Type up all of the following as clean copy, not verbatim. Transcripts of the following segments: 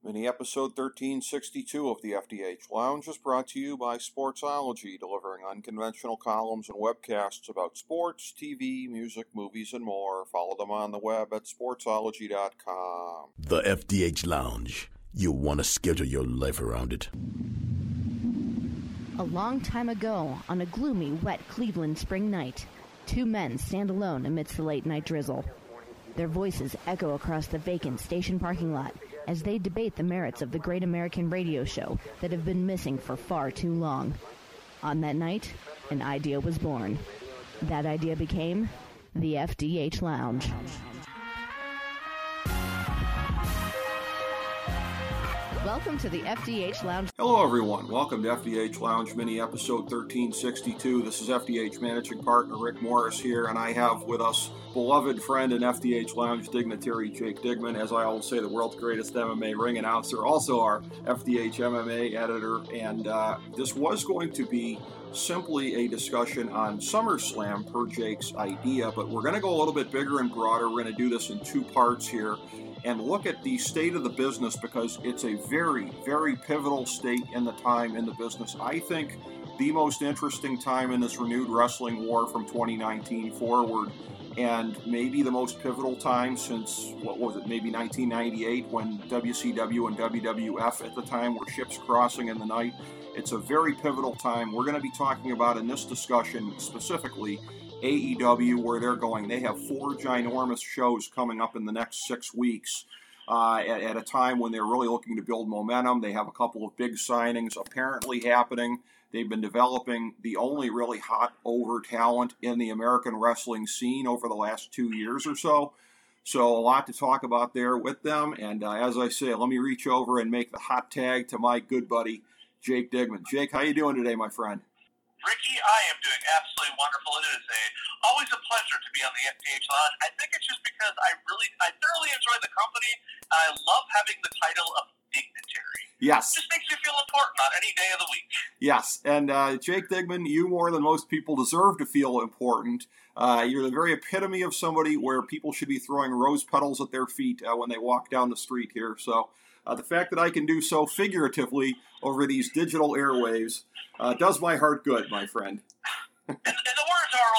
Mini episode 1362 of the FDH Lounge is brought to you by Sportsology, delivering unconventional columns and webcasts about sports, TV, music, movies, and more. Follow them on the web at sportsology.com. The FDH Lounge. You'll want to schedule your life around it. A long time ago, on a gloomy, wet Cleveland spring night, two men stand alone amidst the late-night drizzle. Their voices echo across the vacant station parking lot as they debate the merits of the great American radio show that have been missing for far too long. On that night, an idea was born. That idea became the FDH Lounge. Welcome to the FDH Lounge. Hello, everyone. Welcome to FDH Lounge Mini episode 1362. This is FDH Managing Partner Rick Morris here, and I have with us beloved friend and FDH Lounge dignitary Jake Digman, as I always say, the world's greatest MMA ring announcer, also our FDH MMA editor, and this was going to be simply a discussion on SummerSlam per Jake's idea, but we're going to go a little bit bigger and broader. We're going to do this in two parts here and look at the state of the business, because it's a very, very pivotal state in the time in the business. I think the most interesting time in this renewed wrestling war from 2019 forward, and maybe the most pivotal time since, maybe 1998, when WCW and WWF at the time were ships crossing in the night. It's a very pivotal time. We're going to be talking about, in this discussion specifically, AEW, where they're going. They have 4 ginormous shows coming up in the next 6 weeks at a time when they're really looking to build momentum. They have a couple of big signings apparently happening. They've been developing the only really hot over talent in the American wrestling scene over the last 2 years or so. So a lot to talk about there with them. And as I say, let me reach over and make the hot tag to my good buddy, Jake Digman. Jake, how you doing today, my friend? Ricky, I am doing absolutely wonderful. It is always a pleasure to be on the FDH Lounge. I think it's just because I thoroughly enjoy the company. I love having the title of dignitary. Yes. It just makes you feel important on any day of the week. Yes, and Jake Digman, you more than most people deserve to feel important. You're the very epitome of somebody where people should be throwing rose petals at their feet when they walk down the street here. So the fact that I can do so figuratively over these digital airwaves does my heart good, my friend. In the words of our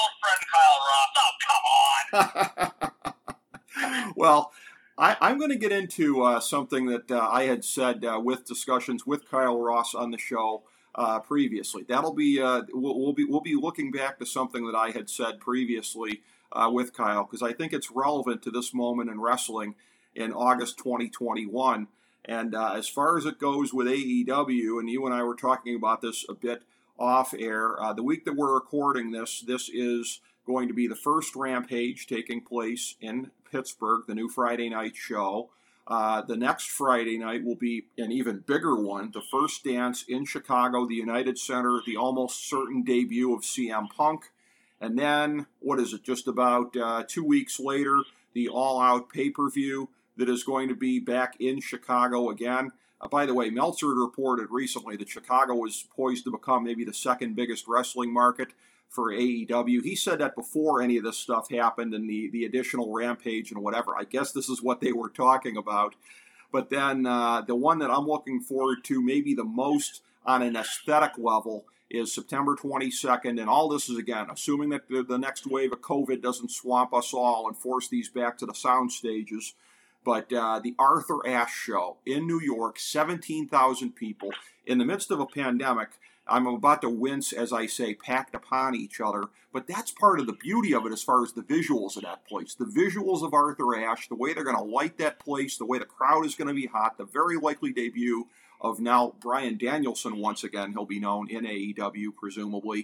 old friend Kyle Ross, oh, come on! Well, I'm going to get into something that I had said with discussions with Kyle Ross on the show previously. That'll be we'll be looking back to something that I had said previously with Kyle, because I think it's relevant to this moment in wrestling in August 2021. And as far as it goes with AEW, and you and I were talking about this a bit off air, the week that we're recording this is going to be the first Rampage taking place in Pittsburgh, the new Friday night show. The next Friday night will be an even bigger one, the First Dance in Chicago, the United Center, the almost certain debut of CM Punk. And then, just about 2 weeks later, the All Out pay-per-view that is going to be back in Chicago again. By the way, Meltzer reported recently that Chicago was poised to become maybe the second biggest wrestling market for AEW. He said that before any of this stuff happened and the additional Rampage and whatever. I guess this is what they were talking about. But then the one that I'm looking forward to maybe the most on an aesthetic level is September 22nd. And all this is, again, assuming that the next wave of COVID doesn't swamp us all and force these back to the sound stages. But the Arthur Ashe Show in New York, 17,000 people. In the midst of a pandemic, I'm about to wince as I say packed upon each other, but that's part of the beauty of it as far as the visuals of that place. The visuals of Arthur Ashe, the way they're going to light that place, the way the crowd is going to be hot, the very likely debut of now Bryan Danielson once again, he'll be known in AEW presumably.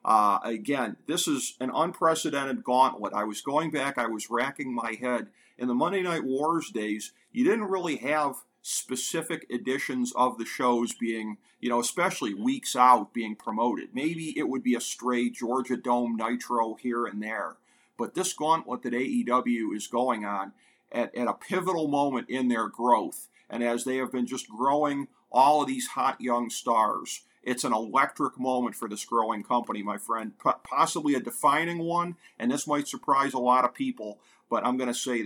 Again, this is an unprecedented gauntlet. I was going back, I was racking my head. In the Monday Night Wars days, you didn't really have specific editions of the shows being, especially weeks out being promoted. Maybe it would be a stray Georgia Dome Nitro here and there. But this gauntlet that AEW is going on at a pivotal moment in their growth, and as they have been just growing all of these hot young stars, it's an electric moment for this growing company, my friend. Possibly a defining one, and this might surprise a lot of people, but I'm going to say this.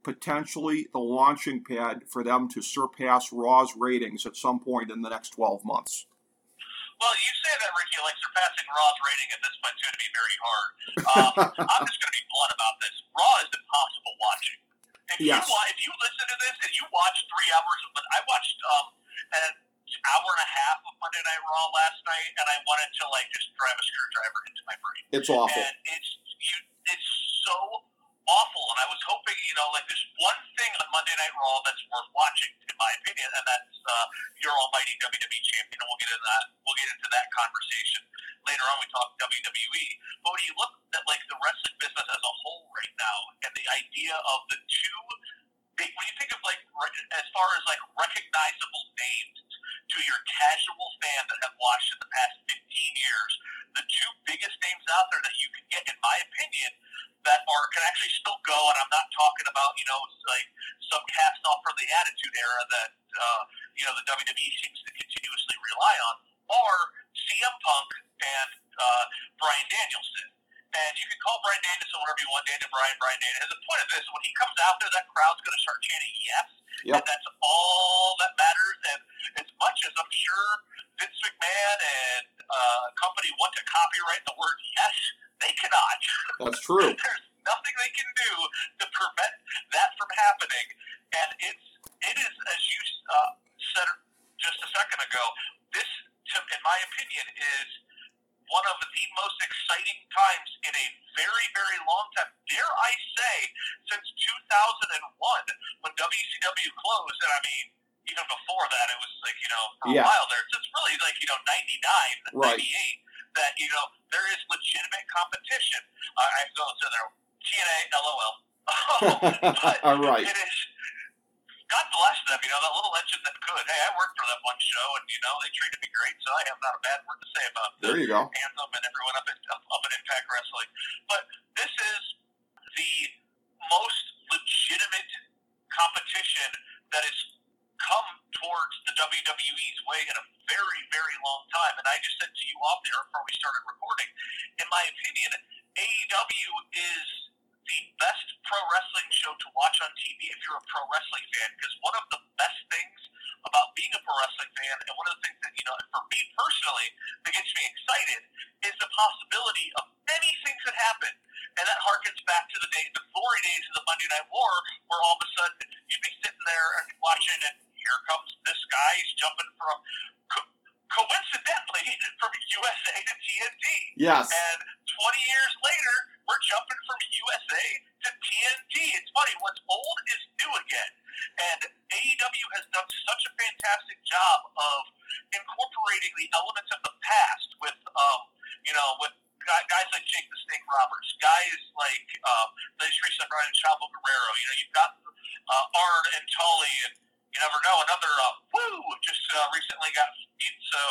potentially the launching pad for them to surpass Raw's ratings at some point in the next 12 months? Well, you say that, Ricky, like surpassing Raw's rating at this point is going to be very hard. I'm just going to be blunt about this. Raw is impossible watching. If you listen to this and you watch 3 hours of it, I watched an hour and a half of Monday Night Raw last night, and I wanted to like just drive a screwdriver into my brain. It's awful. And it's so awful. And I was hoping, like there's one thing on Monday Night Raw that's worth watching, in my opinion, and that's your almighty WWE champion. And we'll get into that. We'll get into that conversation later on. We talk WWE. But when you look at like the wrestling business as a whole right now, and the idea of the two big, when you think of like as far as like recognizable names to your casual fan that have watched in the past 15 years, the two biggest names out there that you can get, in my opinion, that can actually still go, and I'm not talking about, like some cast off from the Attitude Era that, the WWE seems to continuously rely on, are CM Punk and Bryan Danielson. And you can call Bryan Danielson whatever you want, Bryan Danielson. And the point of this, when he comes out there, that crowd's going to start chanting yes. Yep. And that's all that matters. And as much as I'm sure Vince McMahon and company want to copyright the word yes, they cannot. That's true. There's nothing they can do to prevent that from happening. And it is, as you said just a second ago, this, in my opinion, is one of the most exciting times in a very, very long time. Dare I say, since 2001, when WCW closed, and I mean, even before that, it was like, for a while there. So it's really like, 99, right. 98, that, there is legitimate competition. I go to there, TNA, LOL. But all right. It is, God bless them, that little engine that could. Hey, I worked for that one show, and, they treated me great, so I have not a bad word to say about there you go. Anthem and everyone up at Impact Wrestling. But this is the most legitimate competition that has come towards the WWE's way in a very, very long time. And I just said to you off there before we started recording, in my opinion, AEW is the best pro wrestling show to watch on TV if you're a pro wrestling fan, because one of the best things about being a pro wrestling fan, and one of the things that, for me personally, that gets me excited, is the possibility of anything could happen. And that harkens back to the glory days of the Monday Night War, where all of a sudden you'd be sitting there and watching, and here comes this guy, he's jumping from, coincidentally, from USA to TNT. Yes. And 20 years later, we're jumping from USA to TNT. It's funny, what's old is new again. And AEW has done such a fantastic job of incorporating the elements of the past with, with guys like Jake the Snake Roberts, guys like Teresa Bryan and Chavo Guerrero. You've got Arn and Tully, and you never know, another just recently got beat. So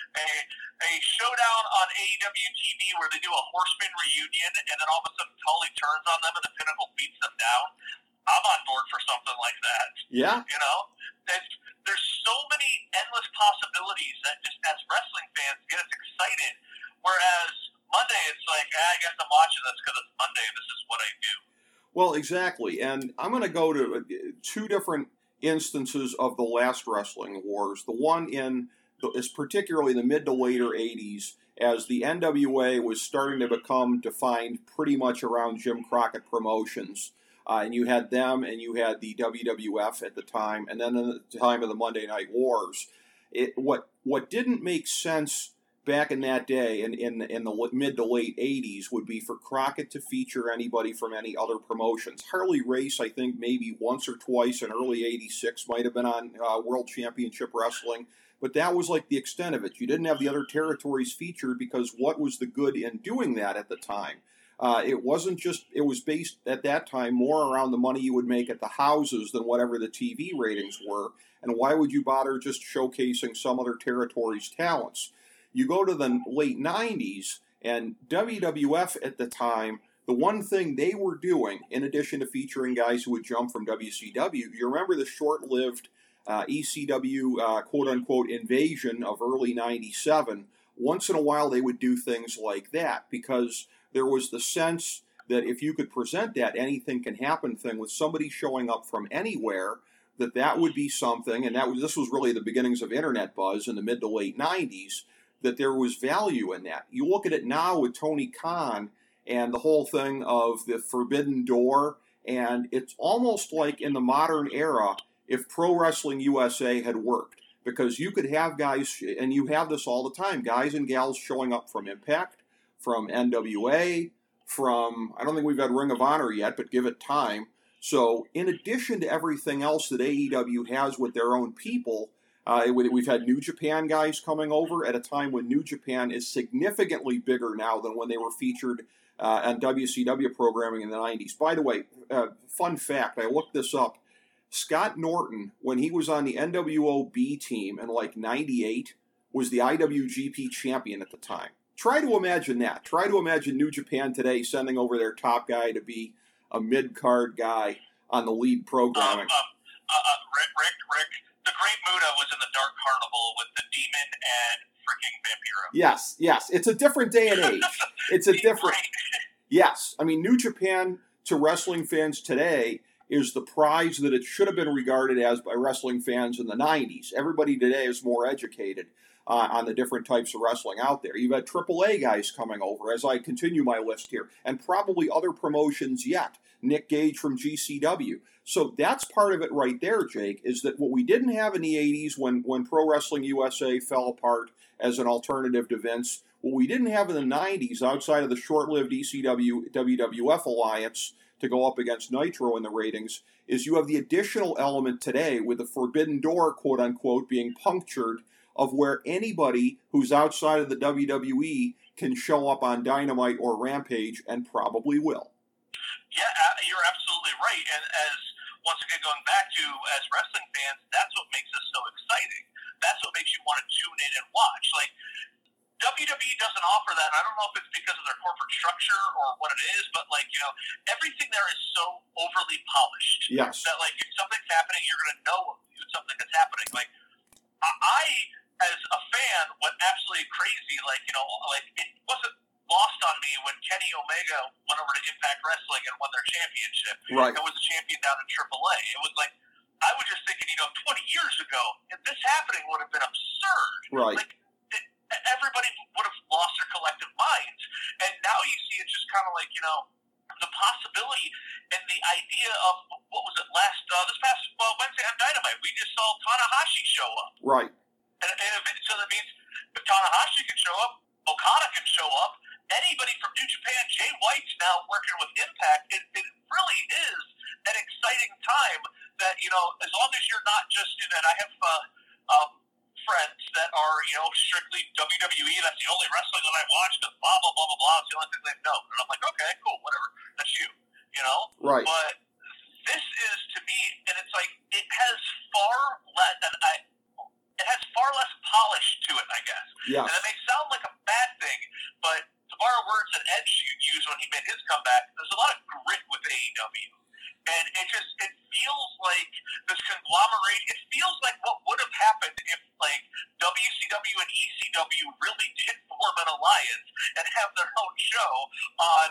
a showdown on AEW TV where they do a Horseman reunion, and then all of a sudden Tully turns on them and the Pinnacle beats them down. I'm on board for something like that. Yeah. There's so many endless possibilities that just as wrestling fans get us excited. Whereas Monday, it's like, I guess I'm watching this because it's Monday. This is what I do. Well, exactly. And I'm going to go to 2 different instances of the last Wrestling Wars. The one is particularly the mid to later 80s, as the NWA was starting to become defined pretty much around Jim Crockett Promotions. And you had them, and you had the WWF at the time, and then at the time of the Monday Night Wars. What didn't make sense back in that day, in the mid to late 80s, would be for Crockett to feature anybody from any other promotions. Harley Race, I think, maybe once or twice in early 86 might have been on World Championship Wrestling, but that was like the extent of it. You didn't have the other territories featured, because what was the good in doing that at the time? It was based at that time more around the money you would make at the houses than whatever the TV ratings were, and why would you bother just showcasing some other territory's talents? You go to the late 90s, and WWF at the time, the one thing they were doing, in addition to featuring guys who would jump from WCW, you remember the short-lived ECW quote-unquote invasion of early 97, once in a while they would do things like that, because there was the sense that if you could present that anything can happen thing with somebody showing up from anywhere, that would be something, and this was really the beginnings of internet buzz in the mid to late 90s, that there was value in that. You look at it now with Tony Khan and the whole thing of the Forbidden Door, and it's almost like in the modern era, if Pro Wrestling USA had worked, because you could have guys, and you have this all the time, guys and gals showing up from Impact, from NWA, from, I don't think we've had Ring of Honor yet, but give it time. So in addition to everything else that AEW has with their own people, we've had New Japan guys coming over at a time when New Japan is significantly bigger now than when they were featured on WCW programming in the 90s. By the way, fun fact, I looked this up. Scott Norton, when he was on the NWO B team in like 98, was the IWGP champion at the time. Try to imagine that. Try to imagine New Japan today sending over their top guy to be a mid-card guy on the lead programming. Rick, the Great Muta was in the Dark Carnival with the Demon and freaking Vampiro. Yes. It's a different day and age. It's a different... Yes. I mean, New Japan to wrestling fans today is the prize that it should have been regarded as by wrestling fans in the 90s. Everybody today is more educated on the different types of wrestling out there. You've had AAA guys coming over, as I continue my list here, and probably other promotions yet. Nick Gage from GCW. So that's part of it right there, Jake, is that what we didn't have in the 80s when Pro Wrestling USA fell apart as an alternative to Vince, what we didn't have in the 90s outside of the short-lived ECW WWF alliance to go up against Nitro in the ratings, is you have the additional element today with the Forbidden Door, quote-unquote, being punctured of where anybody who's outside of the WWE can show up on Dynamite or Rampage and probably will. Yeah, you're absolutely right. And as, once again, going back to, as wrestling fans, that's what makes us so exciting. That's what makes you want to tune in and watch. Like, WWE doesn't offer that. I don't know if it's because of their corporate structure or what it is, but, like, you know, everything there is so overly polished. Yes. That, like, if something's happening, you're going to know something that's happening. Like, I, as a fan, went absolutely crazy. Like, you know, like, it wasn't lost on me when Kenny Omega went over to Impact Wrestling and won their championship. Right. And was a champion down in AAA. It was like, I was just thinking, you know, 20 years ago, if this happening would have been absurd. Right. Like, everybody would have lost their collective minds. And now you see it just kind of like, you know, the possibility and the idea of, what was it, this past Wednesday on Dynamite, we just saw Tanahashi show up. Right. And so that means if Tanahashi can show up, Okada can show up, anybody from New Japan, Jay White's now working with Impact. It really is an exciting time that, you know, as long as you're not just in it. I have friends that are, you know, strictly WWE. That's the only wrestling that I watch because blah, blah, blah, blah, blah. It's the only thing they know. And I'm like, okay, cool, whatever. That's you, you know? Right. But this is, to me, and it's like, it has far less, it has far less polish to it, I guess. Yes. And it may sound like a bad thing, but to borrow words that Edge used when he made his comeback, there's a lot of grit with AEW. And it feels like this conglomerate, it feels like what would have happened if, like, WCW and ECW really did form an alliance and have their own show on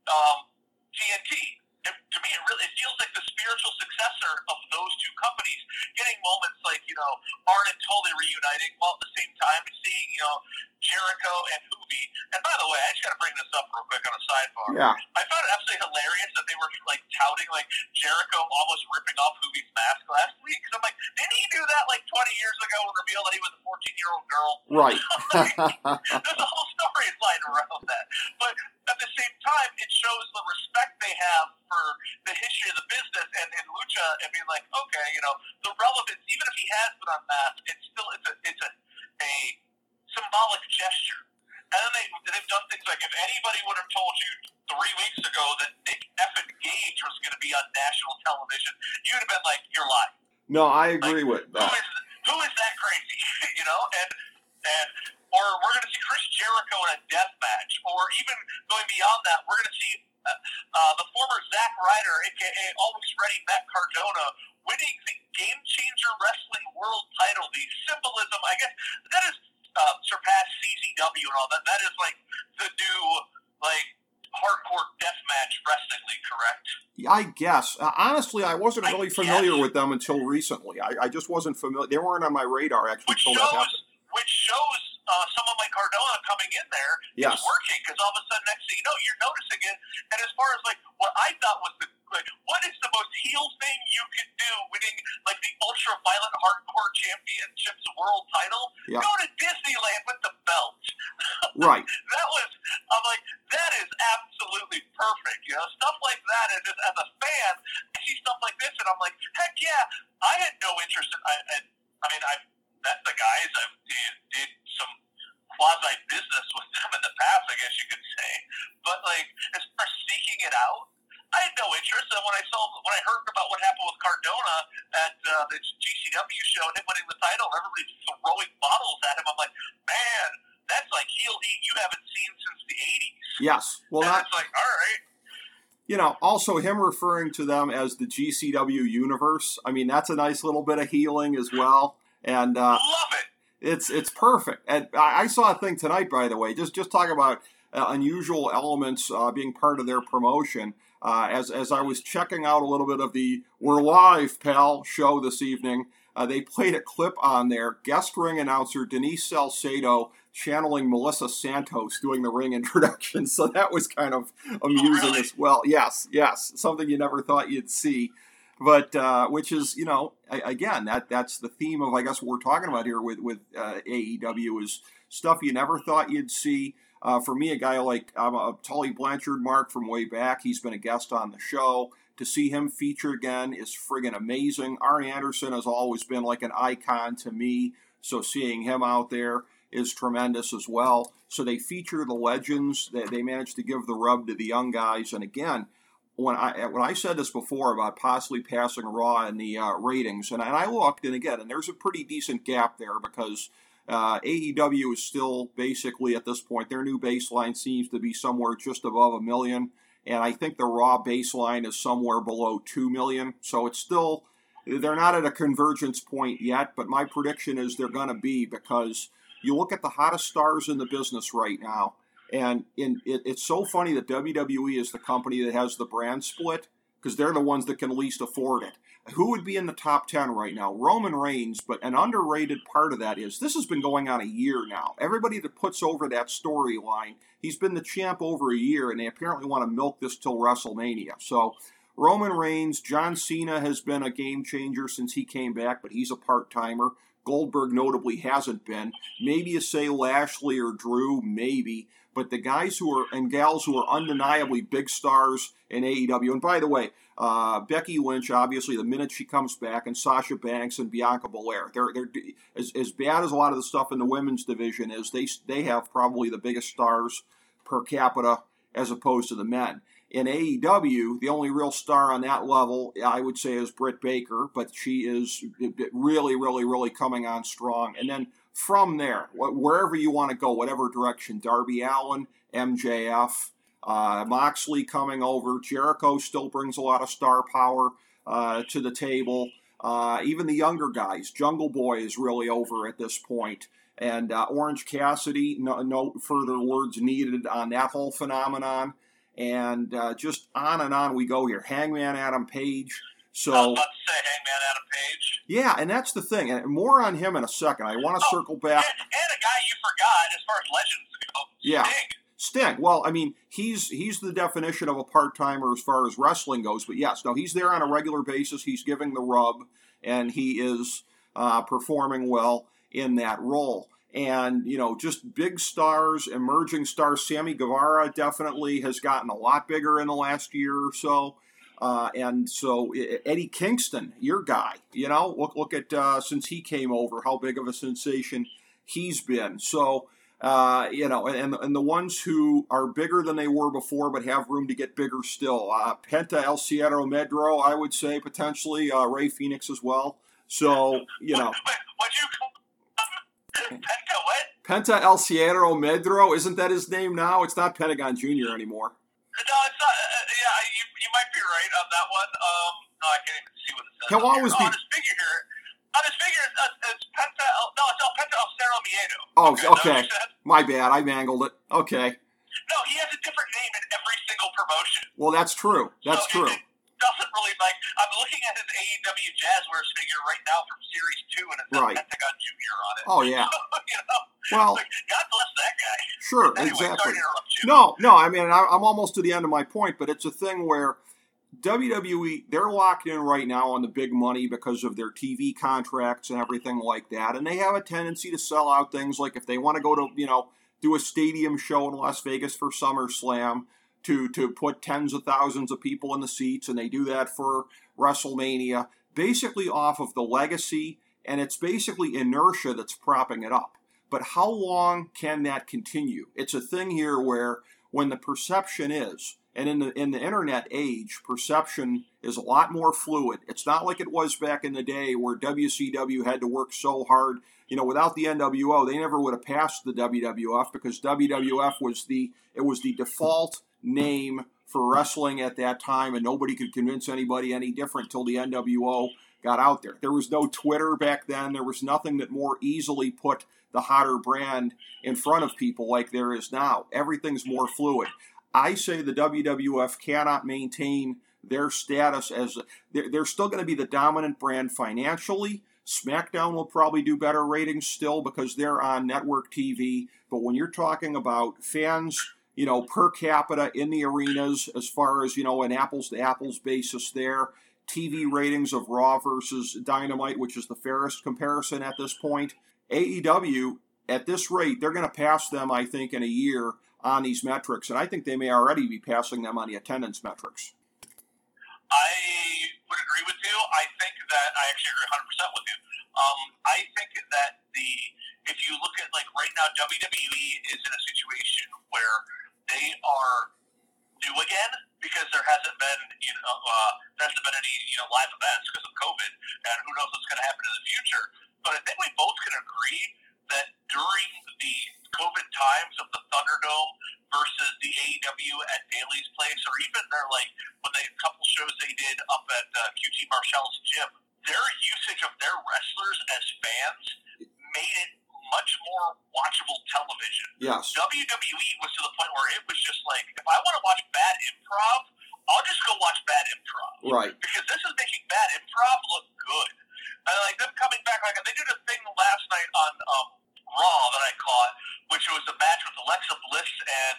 TNT. And to me, it feels like the spiritual successor of those two companies, getting moments like, you know, Arn and Tully reuniting, while at the same time seeing, you know, Jericho and Hoovy. And by the way, I just got to bring this up real quick on a sidebar. Yeah. I found it absolutely hilarious that they were, like, touting, like, Jericho almost ripping off Hoovy's mask last week. Because I'm like, didn't he do that, like, 20 years ago and reveal that he was a 14-year-old girl? Right. There's a whole storyline around that. But at the same time, it shows the respect they have for the history of the business and Lucha, and being like, okay, you know, the relevance, even if he has been unmasked, it's still it's a symbolic gesture. And then they've done things like, if anybody would have told you 3 weeks ago that Nick effing Gage was going to be on national television, you'd have been like, you're lying. No, I agree with that. Who is that crazy? You know, or we're going to see Chris Jericho in a death match, or even going beyond that, we're going to see the former Zack Ryder, a.k.a. Always Ready Matt Cardona, winning the Game Changer Wrestling World title. The symbolism, I guess, that is surpassed CZW and all that. That is like the new, like, hardcore deathmatch I guess. Honestly, I wasn't really familiar with them until recently. I just wasn't familiar. They weren't on my radar, actually, until that happened. Which shows someone like Cardona coming in there is working, because all of a sudden, next thing you know, you're noticing it. And as far as, like, what I thought was what is the most heel thing you could do, winning, like, the Ultra-Violent Hardcore Championships World title? Yeah. Go to Disneyland with the belt. Right. I'm like, that is absolutely perfect. You know, stuff like that. And just as a fan, I see stuff like this, and I'm like, heck yeah. I had no interest in. I've met the guys. I've did some quasi business with them in the past, I guess you could say. But like, as far as seeking it out, I had no interest. And when I heard about what happened with Cardona at the GCW show and him winning the title, everybody throwing bottles at him, I'm like, man, that's like heel heat you haven't seen since the 80s. Yes. Well, it's like, all right. You know, also him referring to them as the GCW universe. I mean, that's a nice little bit of healing as well. And love it. It's perfect. And I saw a thing tonight, by the way, just talk about unusual elements being part of their promotion. As I was checking out a little bit of the We're Live, Pal show this evening, they played a clip on there. Guest ring announcer Denise Salcedo channeling Melissa Santos doing the ring introduction. So that was kind of amusing as well. Yes. Something you never thought you'd see. But which is, you know, again, that's the theme of, I guess, what we're talking about here with AEW is stuff you never thought you'd see. For me, a guy like Tully Blanchard, Mark, from way back, he's been a guest on the show. To see him featured again is friggin' amazing. Arn Anderson has always been like an icon to me, so seeing him out there is tremendous as well. So they feature the legends. They managed to give the rub to the young guys. And again, when I said this before about possibly passing Raw in the ratings, and I looked, and again, and there's a pretty decent gap there because AEW is still basically at this point, their new baseline seems to be somewhere just above 1 million, and I think the Raw baseline is somewhere below 2 million. So it's still, they're not at a convergence point yet, but my prediction is they're going to be, because you look at the hottest stars in the business right now, and it's so funny that WWE is the company that has the brand split, because they're the ones that can least afford it. Who would be in the top 10 right now? Roman Reigns, but an underrated part of that is this has been going on a year now. Everybody that puts over that storyline, he's been the champ over a year, and they apparently want to milk this till WrestleMania. So Roman Reigns, John Cena has been a game changer since he came back, but he's a part-timer. Goldberg notably hasn't been. Maybe you say Lashley or Drew, maybe. But the guys who are and gals who are undeniably big stars in AEW, and by the way, Becky Lynch, obviously, the minute she comes back, and Sasha Banks and Bianca Belair, they're as bad as a lot of the stuff in the women's division is. They have probably the biggest stars per capita as opposed to the men. In AEW, the only real star on that level, I would say, is Britt Baker, but she is really, really, really coming on strong. And then from there, wherever you want to go, whatever direction, Darby Allin, MJF, Moxley coming over, Jericho still brings a lot of star power to the table. Even the younger guys, Jungle Boy is really over at this point. And Orange Cassidy, no further words needed on that whole phenomenon. And just on and on we go here. Hangman Adam Page. So, I was about to say Hangman Adam Page. Yeah, and that's the thing. And more on him in a second. I want to circle back. And a guy you forgot as far as legends go. Yeah. Sting. Well, I mean, he's the definition of a part-timer as far as wrestling goes. But yes, no, he's there on a regular basis. He's giving the rub, and he is performing well in that role. And, you know, just big stars, emerging stars. Sammy Guevara definitely has gotten a lot bigger in the last year or so. And so Eddie Kingston, your guy, you know, look at since he came over, how big of a sensation he's been. So, you know, and the ones who are bigger than they were before but have room to get bigger still. Penta El Cierro Medro, I would say, potentially. Ray Phoenix as well. So, you know. What'd you call Penta what? Penta El Cierro Medro. Isn't that his name now? It's not Pentagon Jr. anymore. No, it's not. Yeah, you might be right on that one. No, I can't even see what it says. He'll always be. On his figure, it's Penta. No, it's El Penta El Cerro Miedo. Oh, okay. My bad. I mangled it. Okay. No, he has a different name in every single promotion. Well, that's true. That's true. Right. Pentagon Jr. on it. Oh, yeah. Well, like, God bless that guy. Sure, anyway, exactly. Sorry to interrupt you. No, I mean, I'm almost to the end of my point, but it's a thing where WWE, they're locked in right now on the big money because of their TV contracts and everything like that, and they have a tendency to sell out things like if they want to go to, do a stadium show in Las Vegas for SummerSlam to put tens of thousands of people in the seats, and they do that for WrestleMania, basically off of the legacy, and it's basically inertia that's propping it up. But how long can that continue? It's a thing here where when the perception is, and in the internet age, perception is a lot more fluid. It's not like it was back in the day where WCW had to work so hard. Without the NWO, they never would have passed the WWF because WWF was the default name for wrestling at that time, and nobody could convince anybody any different till the NWO got out there. There was no Twitter back then. There was nothing that more easily put the hotter brand in front of people like there is now. Everything's more fluid. I say the WWF cannot maintain their status as they're still going to be the dominant brand financially. SmackDown will probably do better ratings still because they're on network TV. But when you're talking about fans, per capita in the arenas, as far as, an apples to apples basis there, TV ratings of Raw versus Dynamite, which is the fairest comparison at this point, AEW, at this rate, they're going to pass them, I think, in a year on these metrics. And I think they may already be passing them on the attendance metrics. I would agree with you. I think that I actually agree 100% with you. I think that if you look at right now, WWE is in a situation where they are new again because there hasn't been any live events because of COVID, and who knows what's going to happen in the future. But I think we both can agree that during the COVID times of the Thunderdome versus the AEW at Daly's Place, or even when they a couple shows they did up at QT Marshall's gym, their usage of their wrestlers as fans made it much more watchable television. Yes. WWE was to the point where it was just like, if I want to watch bad improv, I'll just go watch bad improv. Right. Because this is making bad improv look good. And them coming back, they did a thing last night on Raw that I caught, which was a match with Alexa Bliss and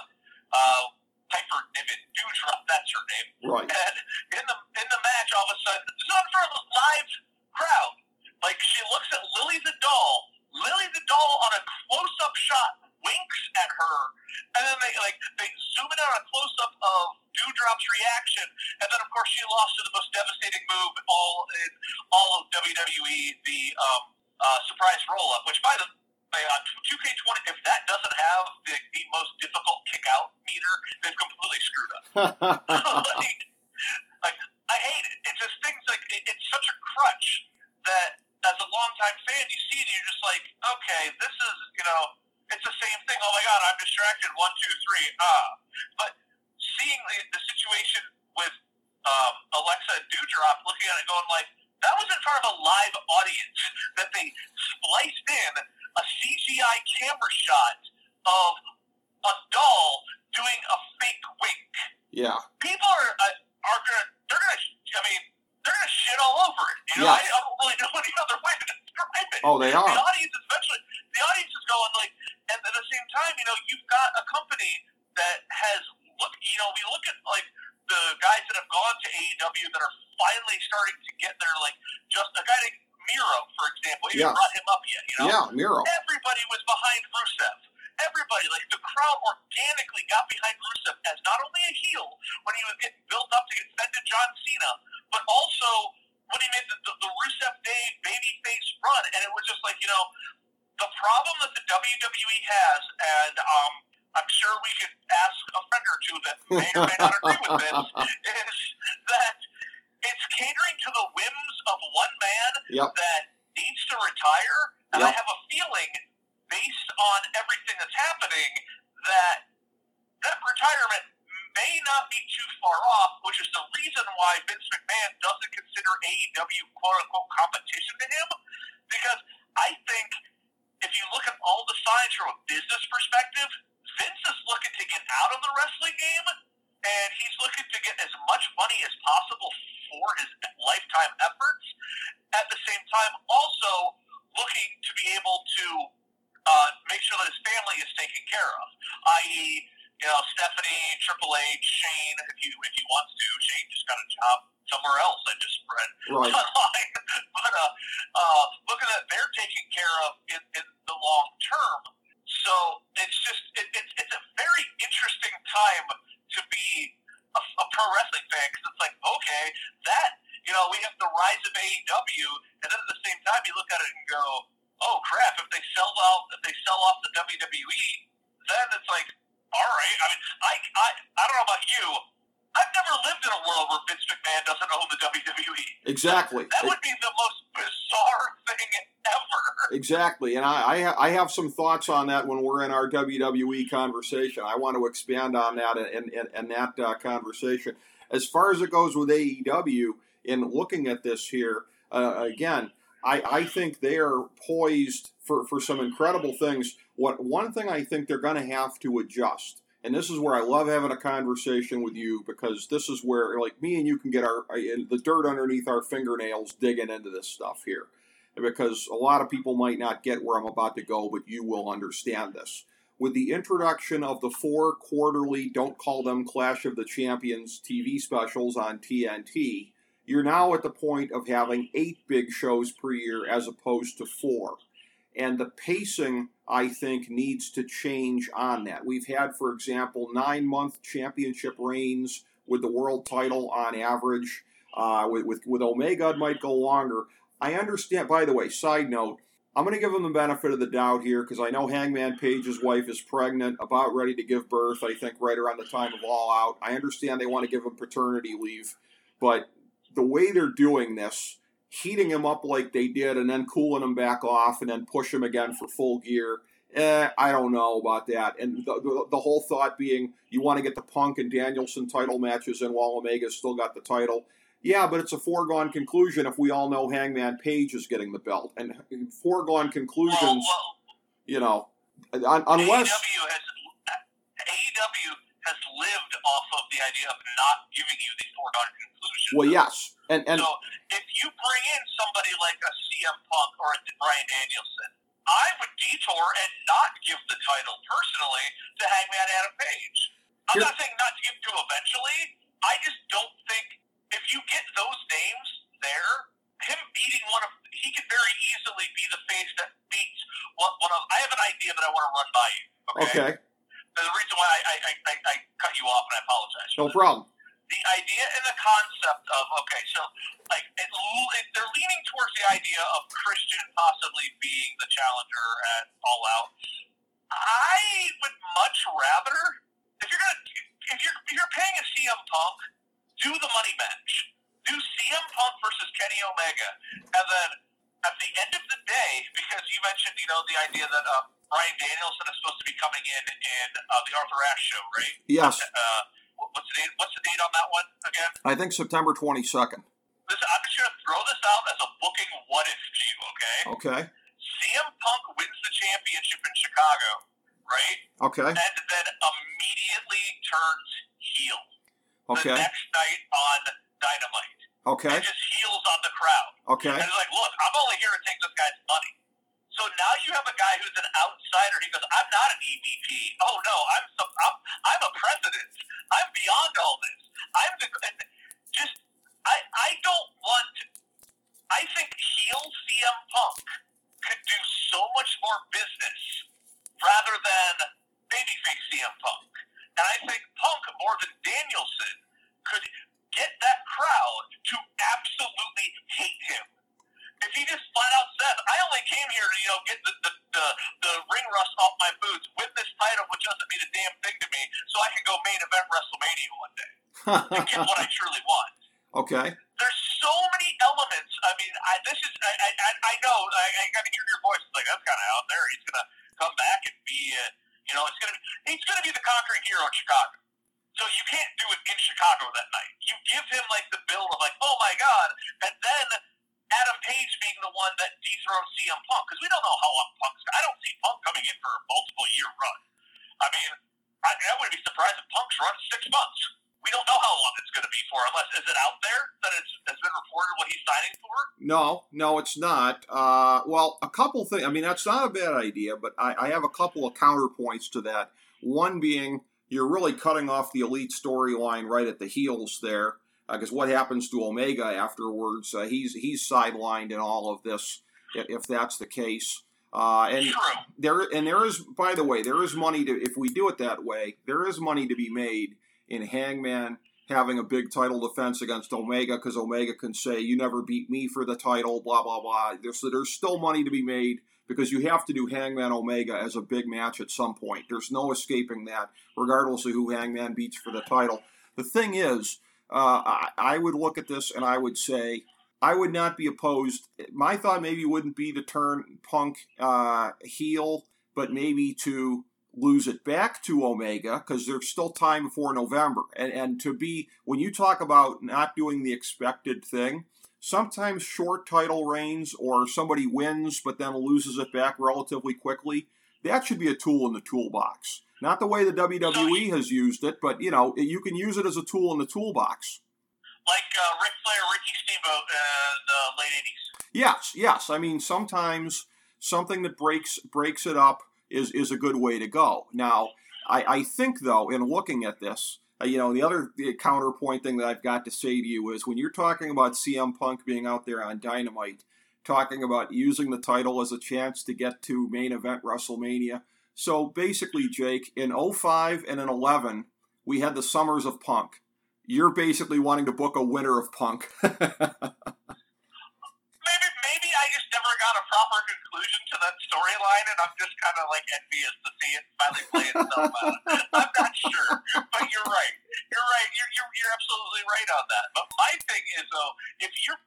Piper Niven. Doudrop, that's her name. Right. And in the match, all of a sudden, it's not for a live crowd. She looks at Lily the doll. Lily the doll on a close-up shot winks at her, and then they zoom in on a close-up of Doudrop's reaction, and then of course she lost to the most devastating move in all of WWE, the surprise roll-up, which by the way, on 2K20, if that doesn't have the most difficult kick-out meter, they've completely screwed up. I hate it. It's just things it's such a crutch that as a longtime fan, you see it and you're just like, okay, this is, it's the same thing. Oh my God, I'm distracted. 1, 2, 3. But seeing the situation with Alexa and Doudrop, looking at it going that was in front of a live audience that they spliced in a CGI camera shot of a doll doing a fake wink. Yeah. People are they're gonna shit all over it. Yeah. I don't really know any other way to describe it. Oh, they are. The audience is going and at the same time, you've got a company that has we look at the guys that have gone to AEW that are finally starting to get their just a guy named Miro, for example. We haven't brought him up yet. Yeah, Miro. Everybody was behind Rusev. Everybody, the crowd organically got behind Rusev as not only a heel when he was getting built up to get fed to John Cena, but also when he made the Rusev Day babyface run. And it was just the problem that the WWE has, and I'm sure we could ask a friend or two that may or may not agree with this, is that it's catering to the whims of one man that needs to retire. And I have a feeling, based on everything that's happening, that retirement may not be too far off, which is the reason why Vince McMahon doesn't consider AEW quote-unquote competition to him. Because I think if you look at all the signs from a business perspective, Vince is looking to get out of the wrestling game, and he's looking to get as much money as possible for his lifetime efforts. At the same time, also, looking to be able to make sure that his family is taken care of, i.e., Stephanie, Triple H, Shane, if he wants to. Shane just got a job somewhere else. I just read online. But looking at they're taken care of in the long term. So it's just it's a very interesting time to be a pro wrestling fan, because it's like, okay, that we have the rise of AEW, and then at the same time you look at it and go, oh crap, if they sell off the WWE, then it's like, all right. I mean, I don't know about you. I've never lived in a world where Vince McMahon doesn't own the WWE. Exactly. That would be the most bizarre thing ever. Exactly. And I have some thoughts on that when we're in our WWE conversation. I want to expand on that in that conversation. As far as it goes with AEW, in looking at this here, again, I think they are poised for some incredible things. One thing I think they're going to have to adjust, and this is where I love having a conversation with you, because this is where, like, me and you can get the dirt underneath our fingernails digging into this stuff here, because a lot of people might not get where I'm about to go, but you will understand this. With the introduction of the 4 quarterly, don't call them Clash of the Champions TV specials on TNT, you're now at the point of having 8 big shows per year as opposed to 4. And the pacing, I think, needs to change on that. We've had, for example, 9-month championship reigns with the world title on average. With Omega, it might go longer. I understand, by the way, side note, I'm going to give him the benefit of the doubt here, because I know Hangman Page's wife is pregnant, about ready to give birth, I think, right around the time of All Out. I understand they want to give him paternity leave, but the way they're doing this, heating him up like they did and then cooling him back off and then push him again for Full Gear, I don't know about that. And the whole thought being, you want to get the Punk and Danielson title matches in while Omega's still got the title. Yeah, but it's a foregone conclusion if we all know Hangman Page is getting the belt. And foregone conclusions, unless... AEW has lived off of the idea of not giving you these foregone conclusions. Well, yes. And so if you bring in somebody like a CM Punk or a Bryan Danielson, I would detour and not give the title personally to Hangman Adam Page. I'm not saying not to give to eventually. I just don't think if you get those names there, him beating he could very easily be the face that beats one of. I have an idea that I want to run by you. Okay. The reason why I cut you off, and I apologize. No problem. The idea and the concept of, they're leaning towards the idea of Christian possibly being the challenger at All Out. I would much rather, if you're paying a CM Punk, do the money match. Do CM Punk versus Kenny Omega, and then at the end of the day, because you mentioned, the idea that Bryan Danielson is supposed to be coming in the Arthur Ashe show, right? Yes. What's the date on that one again? I think September 22nd. Listen, I'm just going to throw this out as a booking what-if to you, okay? Okay. CM Punk wins the championship in Chicago, right? Okay. And then immediately turns heel. Okay. The next night on Dynamite. Okay. And just heels on the crowd. Okay. And he's like, look, I'm only here to take this guy's money. So now you have a guy who's an outsider. He goes, I'm not an EVP. Oh no, I'm a president. I'm beyond all this. I don't want to. I think heel CM Punk could do so much more business rather than babyface CM Punk. And I think Punk, more than Danielson, could get that crowd to absolutely hate him. If he just flat out says, I only came here to, get the ring rust off my boots, win this title, which doesn't mean a damn thing to me, so I can go main event WrestleMania one day and get what I truly want. Okay. There's so many elements. I mean, I know, I got to hear your voice. It's like, that's kind of out there. He's going to come back and be, he's going to be the conquering hero in Chicago. So you can't do it in Chicago that night. You give him, the build of, oh my God, and then Adam Page being the one that dethrones CM Punk, because we don't know how long I don't see Punk coming in for a multiple-year run. I mean, I wouldn't be surprised if Punk's run 6 months. We we don't know how long it's going to be for, unless is it out there that has been reported what he's signing for? No, it's not. Well, a couple things. I mean, that's not a bad idea, but I have a couple of counterpoints to that. One being, you're really cutting off the Elite storyline right at the heels there, because what happens to Omega afterwards? He's sidelined in all of this, if that's the case. And True. there is, by the way, there is money to, if we do it that way, there is money to be made in Hangman having a big title defense against Omega, because Omega can say, you never beat me for the title, blah, blah, blah. There's still money to be made, because you have to do Hangman Omega as a big match at some point. There's no escaping that, regardless of who Hangman beats for the title. The thing is, I would look at this and I would say, I would not be opposed. My thought maybe wouldn't be to turn Punk heel, but maybe to lose it back to Omega, because there's still time before November. And to be, when you talk about not doing the expected thing, sometimes short title reigns or somebody wins but then loses it back relatively quickly, that should be a tool in the toolbox. Not the way the WWE has used it, but, you know, you can use it as a tool in the toolbox. Like Ric Flair, Ricky Steamboat in the late 80s. Yes. I mean, sometimes something that breaks it up is a good way to go. Now, I think, though, in looking at this, the other counterpoint thing that I've got to say to you is, when you're talking about CM Punk being out there on Dynamite, talking about using the title as a chance to get to main event WrestleMania. So basically, Jake, in 05 and in 11, we had the Summers of Punk. You're basically wanting to book a winner of Punk. Maybe I just never got a proper conclusion to that storyline, and I'm just kind of like envious to see it finally play itself out. I'm not sure, but you're right. You're absolutely right on that. But my thing is, though, if you're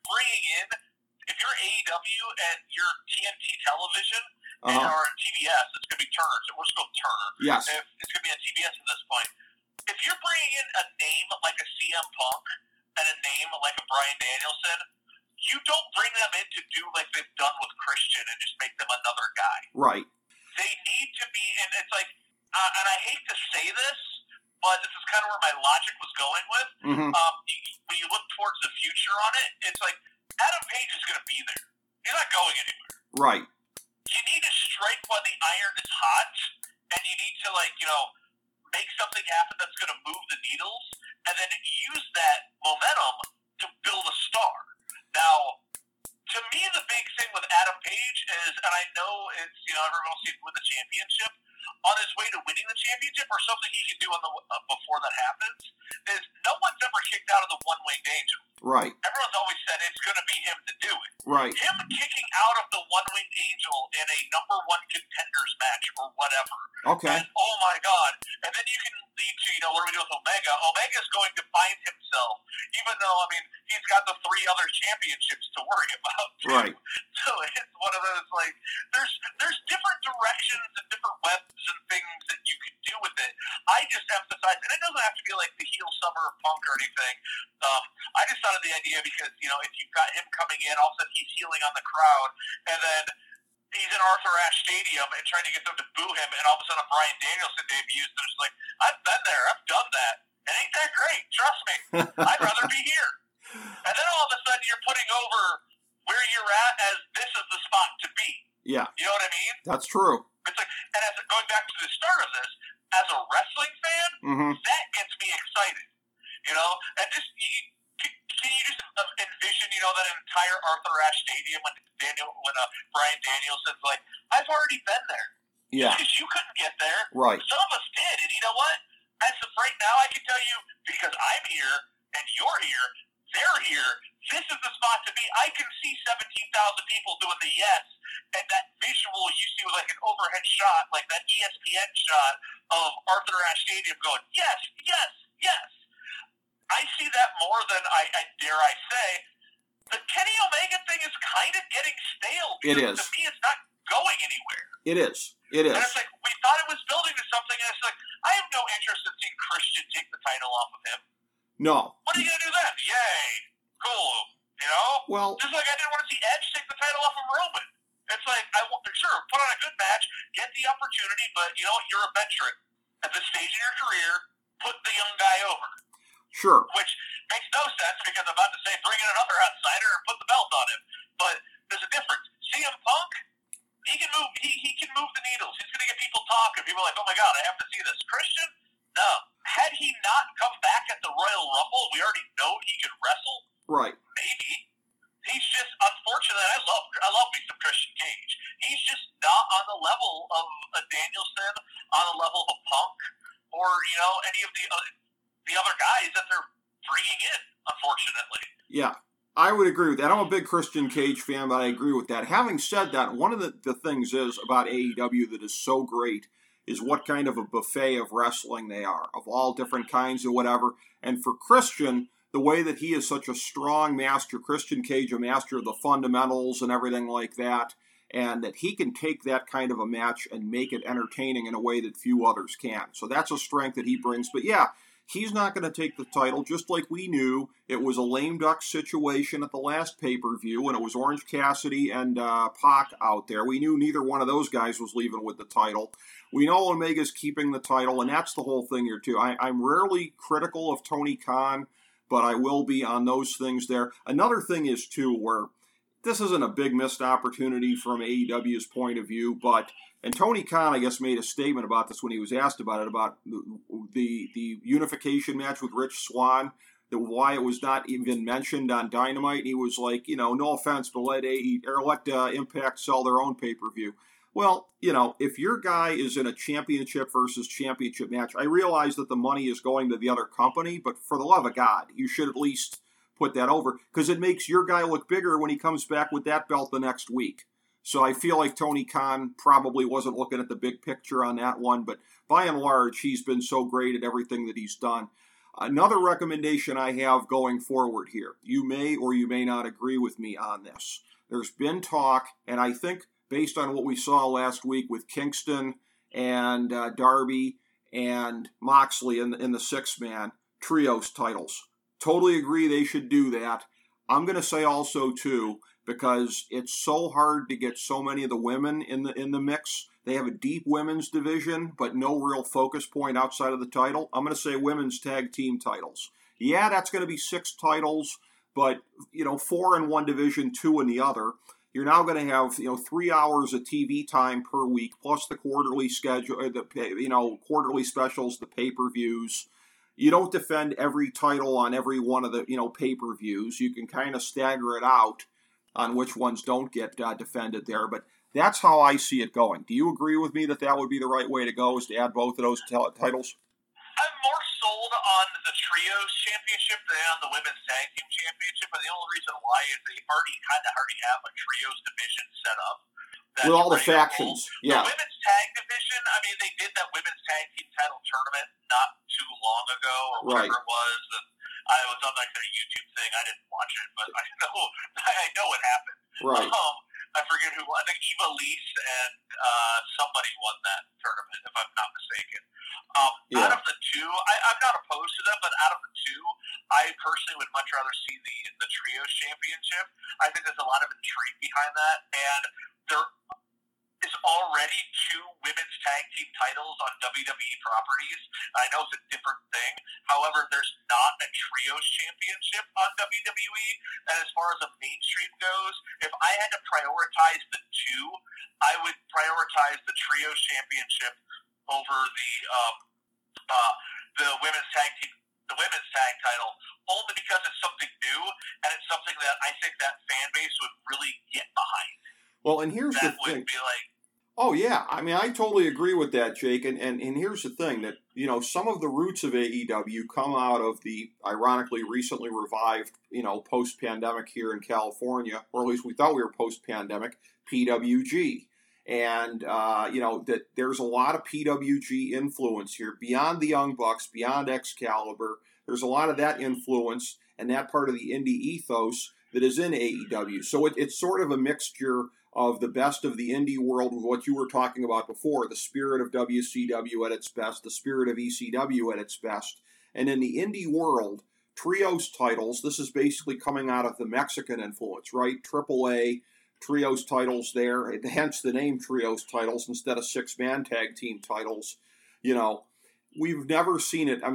AEW and you're TNT Television or TBS, it's going to be Turner. So we're still Turner. Yes. It's going to be on TBS at this point. If you're bringing in a name like a CM Punk and a name like a Bryan Danielson, you don't bring them in to do like they've done with Christian and just make them another guy. Right. They need to be, and it's like, and I hate to say this, but this is kind of where my logic was going with. Mm-hmm. When you look towards the future on it, it's like, Adam Page is going to be there. He's not going anywhere. Right. You need to strike while the iron is hot, and you need to, make something happen that's going to move the needles, and then use that momentum to build a star. Now, to me, the big thing with Adam Page is, and I know it's, everyone wants to win the championship, on his way to winning the championship, or something he can do on the before that happens, is no one's ever kicked out of the one-winged angel. Right. Everyone's always said it's going to be him to do it. Right. Him kicking out of the one-winged angel in a number one contenders match or whatever. Okay. And, oh my God. And then you can lead to, what do we do with Omega? Omega's going to find himself, even though, he's got the 3 other championships to worry about, too. Right. So it's one of those, there's different directions and different webs and things that you can do with it. I just emphasize, and it doesn't have to be like the heel summer of Punk or anything. I just thought of the idea because, if you've got him coming in, all of a sudden he's healing on the crowd, and then he's in Arthur Ashe Stadium and trying to get them to boo him, and all of a sudden Bryan Danielson debuts, and it's like, I've been there, I've done that. It ain't that great, trust me. I'd rather be here. And then all of a sudden you're putting over where you're at as this is the spot to be. Yeah. You know what I mean? That's true. It's like, and as going back to the start of this, as a wrestling fan, that gets me excited. And just can you just envision, that entire Arthur Ashe Stadium when Bryan Danielson's like, I've already been there. Yeah. Because you couldn't get there. Right. Some of us did, and you know what? As of right now, I can tell you, because I'm here and you're here, they're here. This is the spot to be. I can see 17,000 people doing the yes, and that visual you see with an overhead shot, like that ESPN shot of Arthur Ashe Stadium going, yes, yes, yes. I see that more than I dare I say. The Kenny Omega thing is kind of getting stale. It is. To me, it's not going anywhere. It is. And it's like, we thought it was building to something, and it's like, I have no interest in seeing Christian take the title off of him. No. What are you going to do then? Yay. Cool. Well, just like I didn't want to see Edge take the title off of Roman. It's like, sure, put on a good match, get the opportunity, but you're a veteran. At this stage in your career, put the young guy over. Sure. Which makes no sense because I'm about to say bring in another outsider and put the belt on him. But there's a difference. CM Punk, he can move. He can move the needles. He's going to get people talking. People are like, oh my God, I have to see this. Christian, no. Had he not come back at the Royal Rumble, we already know he could wrestle. Right. Maybe. He's just, unfortunately, I love me some Christian Cage. He's just not on the level of a Danielson, on the level of a Punk, or any of the other guys that they're bringing in. Unfortunately. Yeah, I would agree with that. I'm a big Christian Cage fan, but I agree with that. Having said that, one of the things is about AEW that is so great is what kind of a buffet of wrestling they are, of all different kinds or whatever. And for Christian, the way that he is such a strong master, Christian Cage, a master of the fundamentals and everything like that, and that he can take that kind of a match and make it entertaining in a way that few others can. So that's a strength that he brings. But yeah, he's not going to take the title, just like we knew it was a lame duck situation at the last pay-per-view, and it was Orange Cassidy and Pac out there. We knew neither one of those guys was leaving with the title. We know Omega's keeping the title, and that's the whole thing here, too. I'm rarely critical of Tony Khan, but I will be on those things there. Another thing is, too, where this isn't a big missed opportunity from AEW's point of view, and Tony Khan, I guess, made a statement about this when he was asked about it, about the unification match with Rich Swann, why it was not even mentioned on Dynamite. He was like, no offense, but let Impact sell their own pay-per-view. Well, if your guy is in a championship versus championship match, I realize that the money is going to the other company, but for the love of God, you should at least put that over, because it makes your guy look bigger when he comes back with that belt the next week. So I feel like Tony Khan probably wasn't looking at the big picture on that one, but by and large, he's been so great at everything that he's done. Another recommendation I have going forward here, you may or you may not agree with me on this. There's been talk, and I think based on what we saw last week with Kingston and Darby and Moxley in the six-man trios titles. Totally agree they should do that. I'm going to say also, too, because it's so hard to get so many of the women in the mix. They have a deep women's division, but no real focus point outside of the title. I'm going to say women's tag team titles. Yeah, that's going to be 6 titles, but 4 in one division, 2 in the other. You're now going to have 3 hours of TV time per week, plus the quarterly schedule, quarterly specials, the pay-per-views. You don't defend every title on every one of the pay-per-views. You can kind of stagger it out on which ones don't get defended there, but that's how I see it going. Do you agree with me that would be the right way to go, is to add both of those titles? I'm more sold on the Trios Championship than on the Women's Tag Team Championship, and the only reason why is they already have a Trios division set up. With all the factions, yeah. The Women's Tag Division, they did that Women's Tag Team title tournament not too long ago, or whatever it was, and I was on their YouTube thing. I didn't watch it, but I know what happened. Right. I forget who won. I think Eva Lise and somebody won that tournament, if I'm not mistaken. Out of the two, I'm not opposed to them, but out of the two, I personally would much rather see the Trios Championship. I think there's a lot of intrigue behind that, and there is already 2 women's tag team titles on WWE properties. I know it's a different thing. However, there's not a Trios Championship on WWE. And as far as the mainstream goes, if I had to prioritize the 2, I would prioritize the Trios Championship over the women's tag team, the women's tag title, only because it's something new and it's something that I think that fan base would really get behind. Well, and here's the thing. Oh, yeah. I totally agree with that, Jake. And here's the thing, that, some of the roots of AEW come out of the, ironically, recently revived, post-pandemic here in California, or at least we thought we were post-pandemic, PWG. And, that there's a lot of PWG influence here, beyond the Young Bucks, beyond Excalibur. There's a lot of that influence and that part of the indie ethos that is in AEW. So it's sort of a mixture of the best of the indie world with what you were talking about before, the spirit of WCW at its best, the spirit of ECW at its best. And in the indie world, Trios titles, this is basically coming out of the Mexican influence, right? AAA, Trios titles there, hence the name Trios titles instead of 6-man tag team titles. We've never seen it.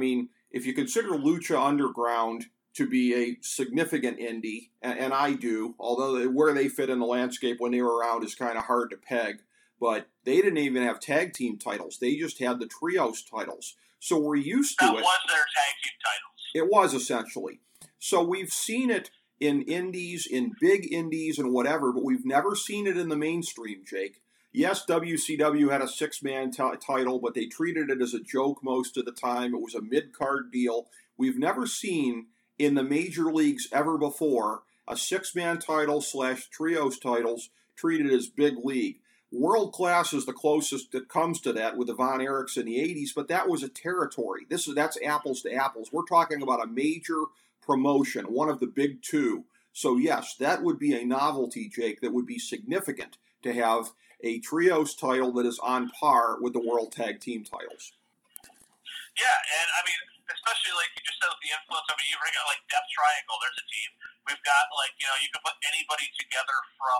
if you consider Lucha Underground to be a significant indie, and I do, although where they fit in the landscape when they were around is kind of hard to peg, but they didn't even have tag team titles. They just had the trios titles. So we're used to it. That was their tag team titles. It was, essentially. So we've seen it in indies, in big indies and whatever, but we've never seen it in the mainstream, Jake. Yes, WCW had a six-man title, but they treated it as a joke most of the time. It was a mid-card deal. We've never seen in the major leagues ever before a six-man title / trios titles treated as big league. World Class is the closest that comes to that with the Von Erichs in the 80s, but that was a territory. That's apples to apples. We're talking about a major promotion, one of the big two. So yes, that would be a novelty, Jake, that would be significant to have a trios title that is on par with the World Tag Team titles. Yeah, and I mean, especially like you just said with the influence, I mean, you bring out like Death Triangle, there's a team. We've got like, you know, you can put anybody together from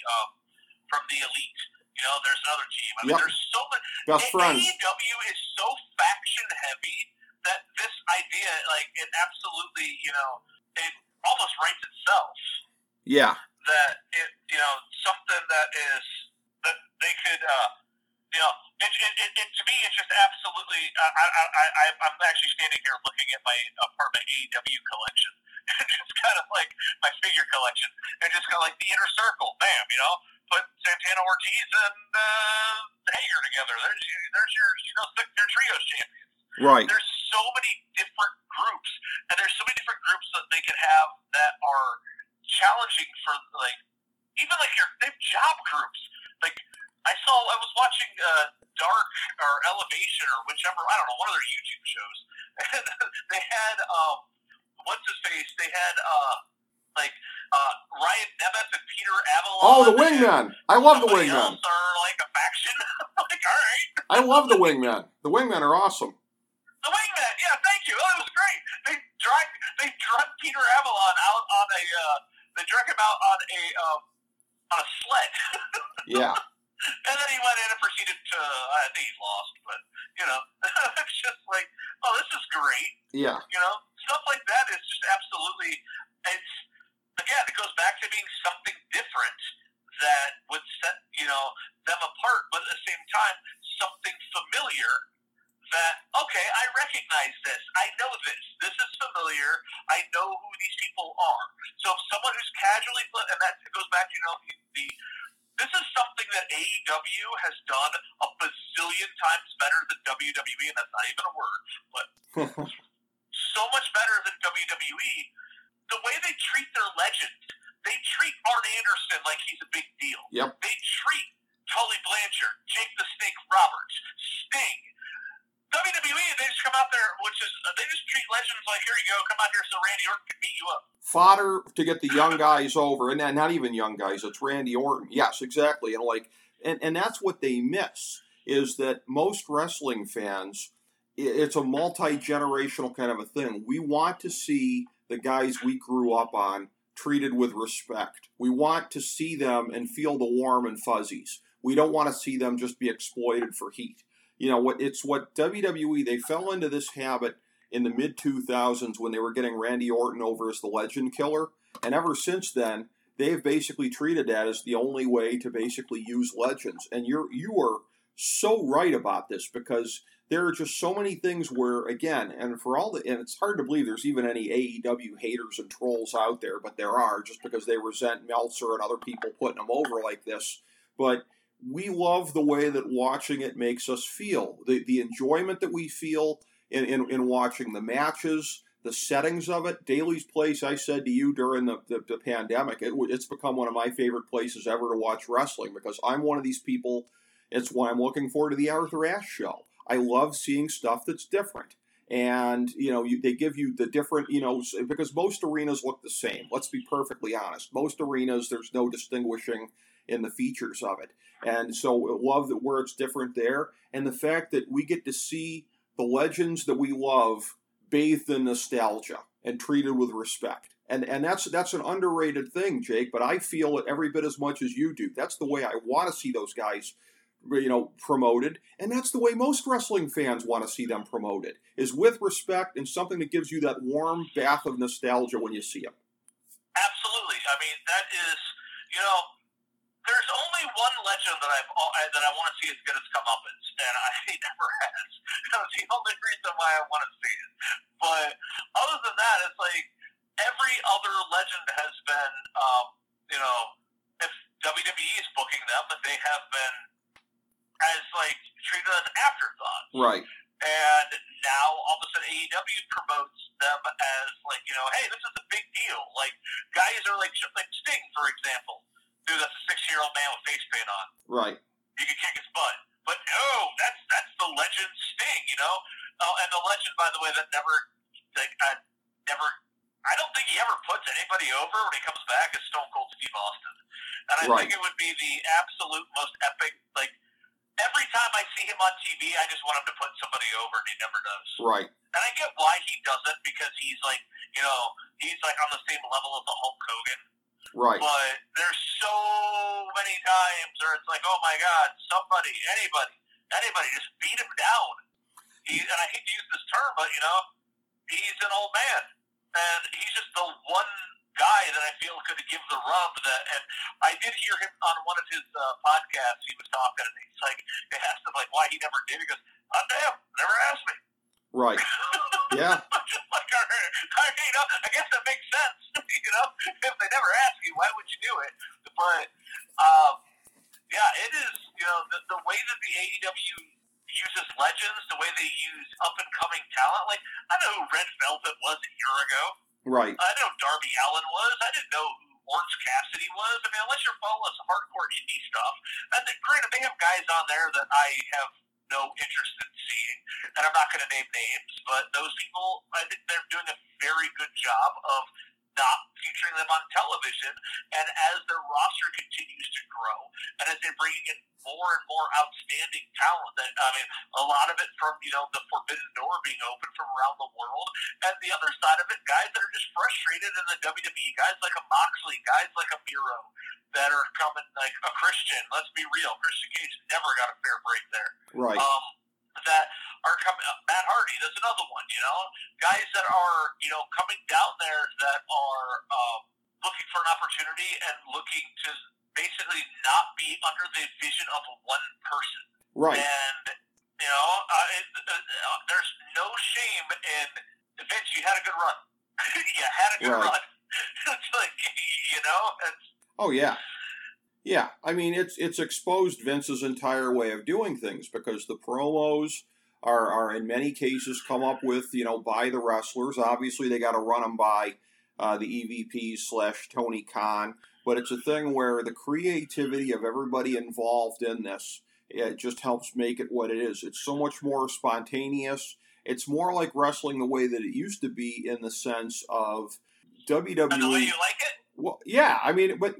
the Elite. You know, there's another team. I mean, there's so much. Best friends. AEW is so faction heavy that this idea, like, it absolutely, you know, it almost writes itself. Yeah. That it, you know, something that is that they could, you know, it to me, it's just absolutely. I'm actually standing here looking at my part of my AEW collection. It's kind of like my figure collection, and just kind of like the Inner Circle. Bam, you know, put Santana Ortiz and Hager together. There's your, you know, their trios champions. Right. There's so many different groups, and there's so many different groups that they can have that are challenging for, like, even like their job groups. Like, I was watching Dark or Elevation or whichever, I don't know, one of their YouTube shows, and they had what's his face? They had Ryan Nemeth and Peter Avalon. Oh, the Wingman! I love the Wingman. Else are like a faction. Like, all right. I love the Wingman. The Wingmen are awesome. The Wingman, yeah, thank you. Oh, it was great. They drug Peter Avalon out on a they drug him out on a sled. Yeah. And then he went in and proceeded to I think he lost, but you know, it's just like, oh, this is great. Yeah. You know, stuff like that is just absolutely. It's again, it goes back to being something different that would set, you know, them apart, but at the same time, something familiar. That, okay, I recognize this. I know this. This is familiar. I know who these people are. So if someone who's casually, and that goes back, you know, this is something that AEW has done a bazillion times better than WWE, and that's not even a word, but so much better than WWE. The way they treat their legends, they treat Arn Anderson like he's a big deal. Yep. They treat Tully Blanchard, Jake the Snake Roberts, Sting. WWE, they just come out there, they just treat legends like, here you go, come out here so Randy Orton can beat you up. Fodder to get the young guys over, and not even young guys, it's Randy Orton. Yes, exactly. And that's what they miss, is that most wrestling fans, it's a multi-generational kind of a thing. We want to see the guys we grew up on treated with respect. We want to see them and feel the warm and fuzzies. We don't want to see them just be exploited for heat. You know, what WWE, they fell into this habit in the mid-2000s when they were getting Randy Orton over as the legend killer. And ever since then, they've basically treated that as the only way to basically use legends. And you are so right about this, because there are just so many things where, again, and it's hard to believe there's even any AEW haters and trolls out there, but there are, just because they resent Meltzer and other people putting them over like this. But we love the way that watching it makes us feel. The enjoyment that we feel in watching the matches, the settings of it. Daly's Place, I said to you during the pandemic, it's become one of my favorite places ever to watch wrestling, because I'm one of these people, it's why I'm looking forward to the Arthur Ashe show. I love seeing stuff that's different. And, you know, they give you the different, you know, because most arenas look the same. Let's be perfectly honest. Most arenas, there's no distinguishing in the features of it. And so love that where it's different there. And the fact that we get to see the legends that we love bathed in nostalgia and treated with respect. And that's an underrated thing, Jake, but I feel it every bit as much as you do. That's the way I want to see those guys promoted, and that's the way most wrestling fans want to see them promoted, is with respect and something that gives you that warm bath of nostalgia when you see them. Absolutely. I mean, that is, there's only one legend that I want to see as good as Comeuppance, and he never has. That's the only reason why I want to see it. But other than that, it's like every other legend has been, if WWE is booking them, that they have been as treated as afterthoughts. Right. And now all of a sudden AEW promotes them as hey, this is a big deal. Like guys are like Sting, for example. Dude, that's a 6-year-old man with face paint on. Right. You can kick his butt. But no, that's the legend Sting, and the legend, by the way, that I don't think he ever puts anybody over when he comes back is Stone Cold Steve Austin. And I think it would be the absolute most epic, every time I see him on TV, I just want him to put somebody over, and he never does. Right. And I get why he doesn't, because he's he's on the same level as the Hulk Hogan. Right. But there's so many times where it's like, oh my God, somebody, anybody, just beat him down. And I hate to use this term, but he's an old man, and he's just the one guy that I feel could give the rub. And I did hear him on one of his podcasts. He was talking, and he's they asked him why he never did. He goes, "Oh damn, never asked me." Right. Yeah. I guess that makes sense. If they never ask you, why would you do it? But it is. The way that the AEW uses legends, the way they use up and coming talent. I know who Red Velvet was a year ago. Right. I know who Darby Allin was. I didn't know who Orange Cassidy was. I mean, unless you're following some hardcore indie stuff. And granted, they have guys on there that I have no interest in seeing, and I'm not going to name names, but those people, I think they're doing a very good job of not featuring them on television. And as their roster continues to grow, and as they're bringing in more and more outstanding talent, a lot of it from the Forbidden Door being open from around the world, and the other side of it, guys that are just frustrated in the WWE, guys like a Moxley, guys like a Miro, that are coming, like a Christian. Let's be real, Christian Cage never got a fair break there. Right. That are coming. Matt Hardy, that's another one. Guys that are coming down there that are looking for an opportunity and looking to basically not be under the vision of one person. Right. And there's no shame in Vince. You had a good run. You had a good run. It's it's. Oh yeah. Yeah, I mean, it's exposed Vince's entire way of doing things, because the promos are in many cases come up with, by the wrestlers. Obviously, they got to run them by the EVP/Tony Khan, but it's a thing where the creativity of everybody involved in this, it just helps make it what it is. It's so much more spontaneous. It's more like wrestling the way that it used to be, in the sense of WWE. And the way you like it? Well, yeah, I mean, but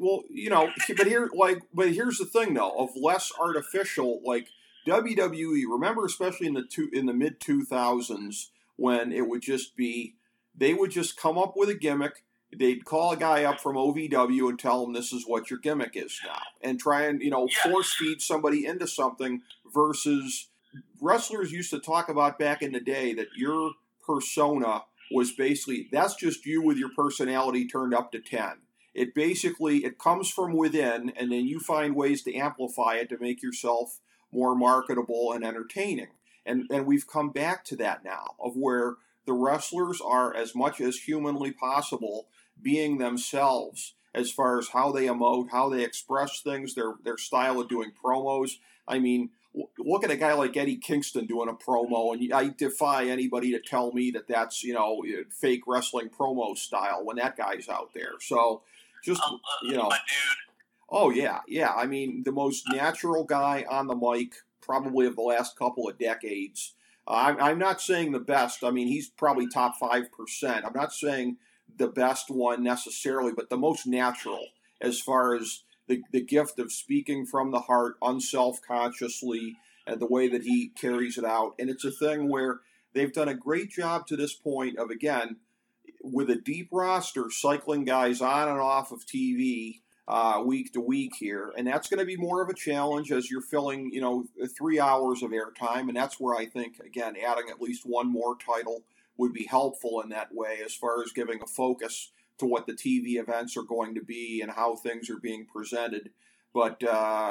here's the thing though, of less artificial, WWE. Remember, especially in the mid 2000s, when it would just be, they would just come up with a gimmick. They'd call a guy up from OVW and tell him this is what your gimmick is now, and try and force feed somebody into something. Versus wrestlers used to talk about back in the day that your persona was basically, that's just you with your personality turned up to 10. It comes from within, and then you find ways to amplify it to make yourself more marketable and entertaining. And we've come back to that now, of where the wrestlers are, as much as humanly possible, being themselves as far as how they emote, how they express things, their style of doing promos. I mean, look at a guy like Eddie Kingston doing a promo, and I defy anybody to tell me that that's, fake wrestling promo style when that guy's out there. So, just, my dude. Oh, yeah. I mean, the most natural guy on the mic, probably of the last couple of decades. I'm not saying the best. I mean, he's probably top 5%. I'm not saying the best one necessarily, but the most natural, as far as the gift of speaking from the heart, unself-consciously, and the way that he carries it out. And it's a thing where they've done a great job to this point of, again, with a deep roster, cycling guys on and off of TV, week to week here, and that's going to be more of a challenge as you're filling 3 hours of airtime, and that's where I think, again, adding at least one more title would be helpful in that way as far as giving a focus to what the TV events are going to be and how things are being presented. But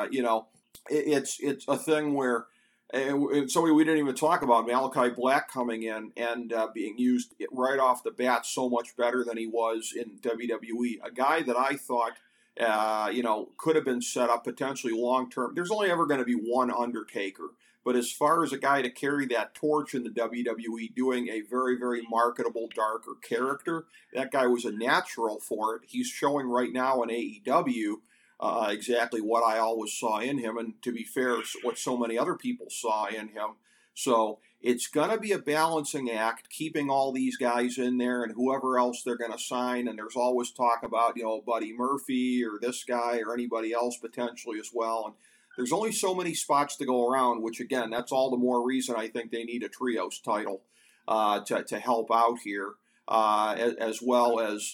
it's a thing where somebody we didn't even talk about, Malachi Black, coming in and being used right off the bat so much better than he was in WWE. A guy that I thought, could have been set up potentially long term. There's only ever going to be one Undertaker. But as far as a guy to carry that torch in the WWE, doing a very, very marketable, darker character, that guy was a natural for it. He's showing right now in AEW exactly what I always saw in him, and to be fair, what so many other people saw in him. So it's going to be a balancing act, keeping all these guys in there and whoever else they're going to sign. And there's always talk about, Buddy Murphy or this guy or anybody else potentially as well. And there's only so many spots to go around, which, again, that's all the more reason I think they need a trios title to help out here, as well as,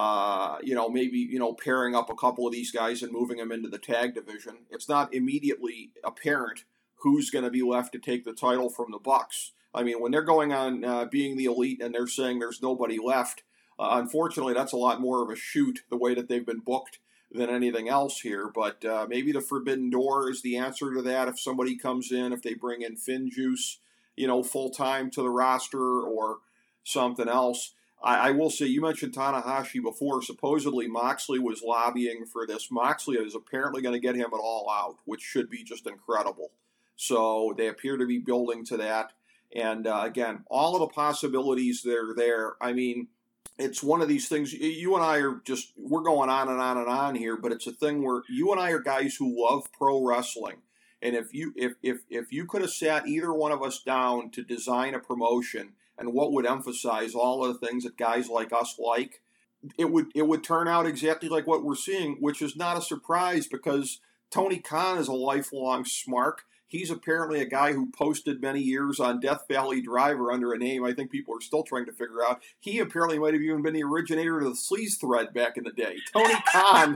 maybe, pairing up a couple of these guys and moving them into the tag division. It's not immediately apparent who's going to be left to take the title from the Bucks. I mean, when they're going on being the elite and they're saying there's nobody left, unfortunately, that's a lot more of a shoot the way that they've been booked than anything else here. But maybe the Forbidden Door is the answer to that if somebody comes in, if they bring in FinJuice, full-time to the roster or something else. I will say, you mentioned Tanahashi before. Supposedly Moxley was lobbying for this. Moxley is apparently going to get him at All Out, which should be just incredible. So they appear to be building to that. And again, all of the possibilities that are there. I mean, it's one of these things, you and I we're going on and on and on here, but it's a thing where you and I are guys who love pro wrestling. And if you could have sat either one of us down to design a promotion and what would emphasize all of the things that guys like us like, it would turn out exactly like what we're seeing, which is not a surprise because Tony Khan is a lifelong smark. He's apparently a guy who posted many years on Death Valley Driver under a name I think people are still trying to figure out. He apparently might have even been the originator of the sleaze thread back in the day. Tony Khan.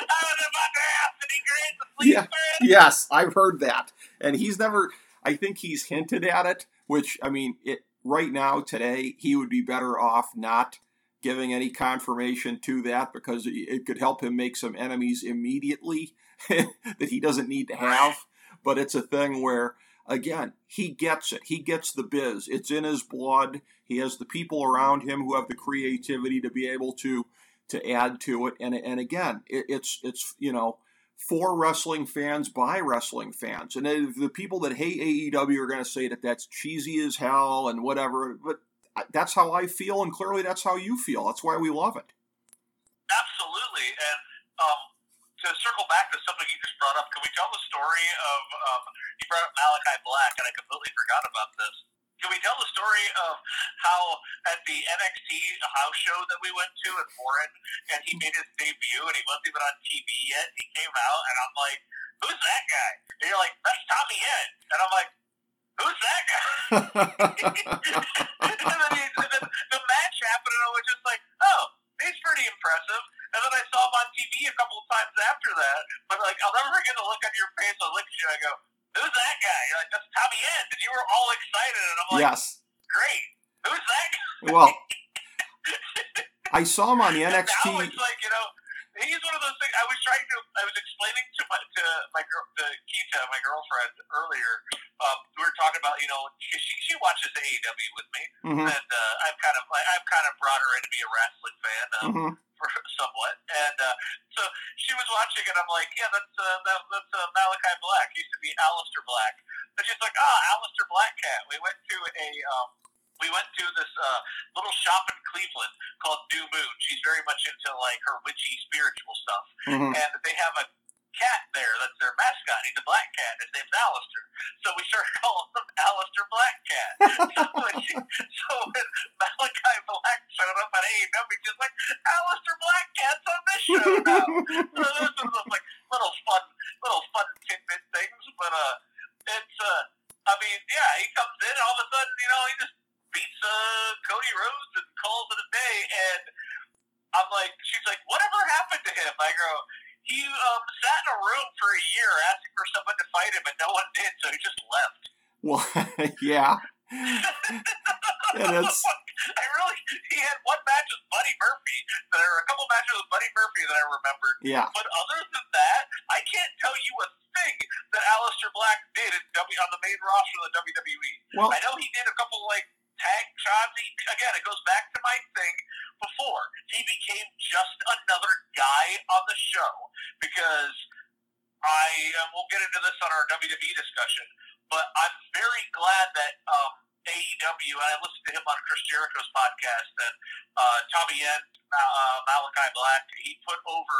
Yeah, yes, I've heard that. And I think he's hinted at it, which, I mean, right now, today, he would be better off not giving any confirmation to that because it could help him make some enemies immediately that he doesn't need to have. But it's a thing where, again, he gets it. He gets the biz. It's in his blood. He has the people around him who have the creativity to be able to add to it. And again, it's for wrestling fans by wrestling fans. And the people that hate AEW are going to say that that's cheesy as hell and whatever. But that's how I feel, and clearly that's how you feel. That's why we love it. Absolutely. And to circle back to something you just brought up, can we tell the story of, you brought up Malachi Black, and I completely forgot about this. Can we tell the story of how at the NXT house show that we went to in Warren, and he made his debut, and he wasn't even on TV yet, he came out, and I'm like, who's that guy? And you're like, that's Tommy End. And I'm like, who's that guy? and then the match happened, and I was just like, oh, he's pretty impressive. And then I saw him on TV a couple of times after that. But, I'll never forget the look on your face. I looked at you and I go, who's that guy? You're like, that's Tommy End. And you were all excited. And I'm like, yes, great. Who's that guy? Well, I saw him on the NXT. Now it's like, he's one of those things. I was explaining to Keita, my girlfriend, earlier. We were talking about, she watches AEW with me, and I've kind of brought her in to be a wrestling fan, for somewhat. And so she was watching, and I'm like, yeah, that's Malachi Black. He used to be Aleister Black. And she's like, Aleister Black Cat. We went to this little shop in Cleveland called New Moon. She's very much into her witchy spiritual stuff. And they have a cat there that's their mascot. He's a black cat. His name's Aleister. So we started calling him Aleister Black Cat. So when Malachi Black showed up on AEW, he's just like, Aleister Black Cat's on this show now. So those are those little fun tidbit things. But it's he comes in and all of a sudden, he just beats Cody Rhodes and calls it a day. And I'm like, she's like, whatever happened to him? I go, he left. Well, yeah. And he had one match with Buddy Murphy. There were a couple matches with Buddy Murphy that I remembered. Yeah. But other than that, I can't tell you a thing that Aleister Black did on the main roster of the WWE. Well, I know he did a couple tag shots. Again, it goes back to my thing before. He became just another guy on the show because we'll get into this on our WWE discussion, but I'm very glad that AEW, and I listened to him on Chris Jericho's podcast, and Tommy Yen, Malachi Black, he put over,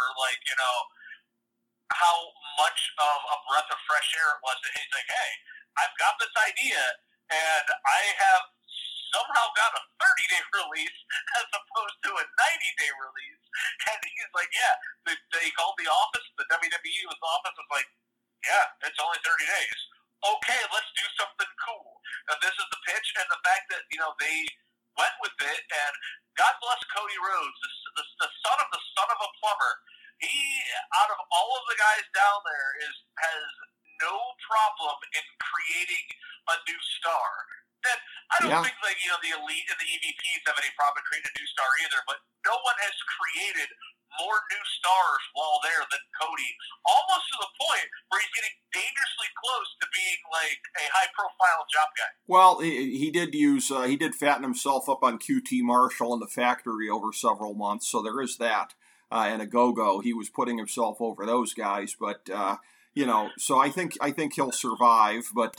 how much of a breath of fresh air it was. And he's like, hey, I've got this idea, and I have somehow got a 30-day release as opposed to a 90-day release. And he's like, yeah, they called the office, the WWE's office was like, yeah, it's only 30 days. Okay, let's do something cool. Now, this is the pitch, and the fact that, they went with it, and God bless Cody Rhodes, the son of a plumber. He, out of all of the guys down there, has no problem in creating a new star. And I don't think the elite and the EVPs have any problem creating a new star either, but no one has created more new stars while there than Cody, almost to the point where he's getting dangerously close to being a high-profile job guy. Well, he did fatten himself up on QT Marshall in the factory over several months, so there is that. And a Go-Go, he was putting himself over those guys, but so I think he'll survive. But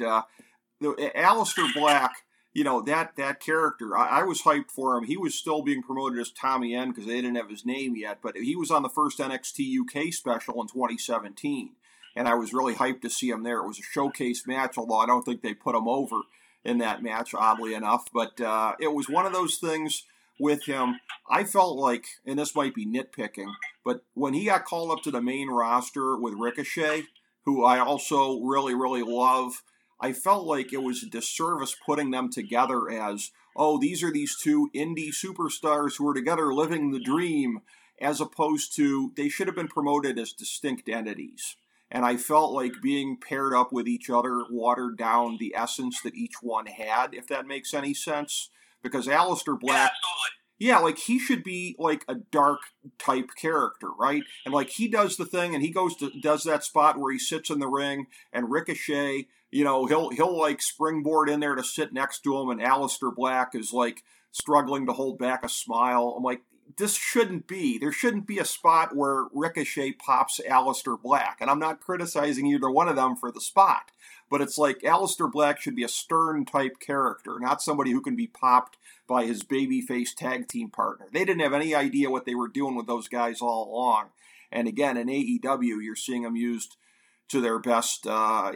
Aleister Black, that character, I was hyped for him. He was still being promoted as Tommy End because they didn't have his name yet, but he was on the first NXT UK special in 2017, and I was really hyped to see him there. It was a showcase match, although I don't think they put him over in that match, oddly enough. But it was one of those things with him. I felt like, and this might be nitpicking, but when he got called up to the main roster with Ricochet, who I also really, really love, I felt like it was a disservice putting them together as, these are these two indie superstars who are together living the dream, as opposed to, they should have been promoted as distinct entities. And I felt like being paired up with each other watered down the essence that each one had, if that makes any sense. Because Aleister Black, he should be a dark type character, right? And he does the thing, and he does that spot where he sits in the ring, and Ricochet, he'll springboard in there to sit next to him, and Aleister Black is struggling to hold back a smile. I'm like, this shouldn't be. There shouldn't be a spot where Ricochet pops Aleister Black, and I'm not criticizing either one of them for the spot. But it's Aleister Black should be a stern type character, not somebody who can be popped by his babyface tag team partner. They didn't have any idea what they were doing with those guys all along. And again, in AEW, you're seeing them used to their best,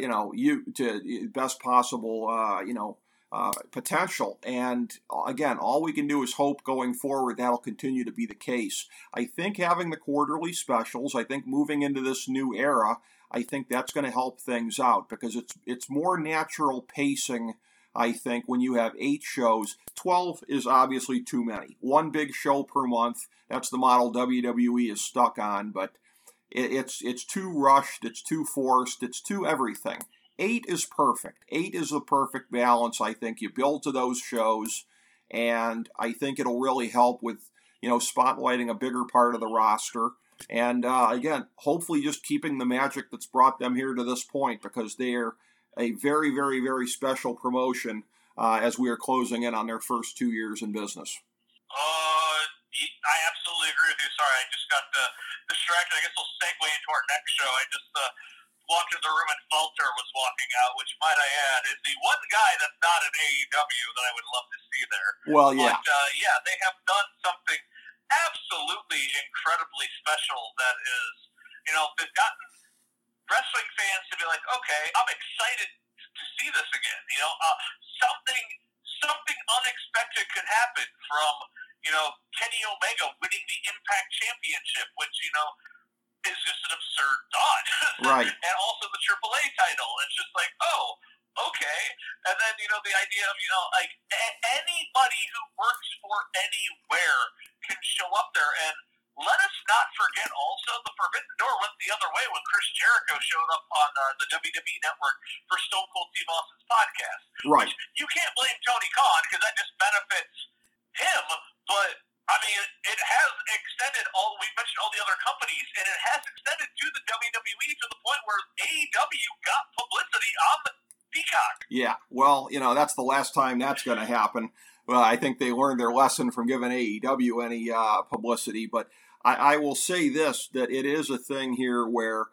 best possible, potential. And again, all we can do is hope going forward that'll continue to be the case. I think having the quarterly specials, I think moving into this new era, I think that's going to help things out because it's more natural pacing. I think when you have 8 shows, 12 is obviously too many. One big show per month. That's the model WWE is stuck on, but it's too rushed. It's too forced. It's too everything. 8 is perfect. 8 is the perfect balance. I think you build to those shows, and I think it'll really help with spotlighting a bigger part of the roster. And again, hopefully just keeping the magic that's brought them here to this point because they're a very, very, very special promotion as we are closing in on their first 2 years in business. I absolutely agree with you. Sorry, I just got distracted. I guess we'll segue into our next show. I just walked in the room and Falter was walking out, which, might I add, is the one guy that's not in AEW that I would love to see there. Well, yeah. But, they have done something absolutely incredibly special that is, they've gotten wrestling fans to be like, okay, I'm excited to see this again. Something unexpected could happen from, Kenny Omega winning the Impact Championship, which, is just an absurd thought. Right. And also the AAA title. It's just okay. And then, the idea of, anybody who works for anywhere can show up there. And let us not forget also the Forbidden Door went the other way when Chris Jericho showed up on the WWE Network for Stone Cold Steve Austin's podcast. Right. Which you can't blame Tony Khan because that just benefits him, but I mean, it has extended we mentioned all the other companies, and it has extended to the WWE to the point where AEW got publicity on the Peacock. Yeah, well, that's the last time that's going to happen. Well, I think they learned their lesson from giving AEW any publicity, but I will say this, that it is a thing here where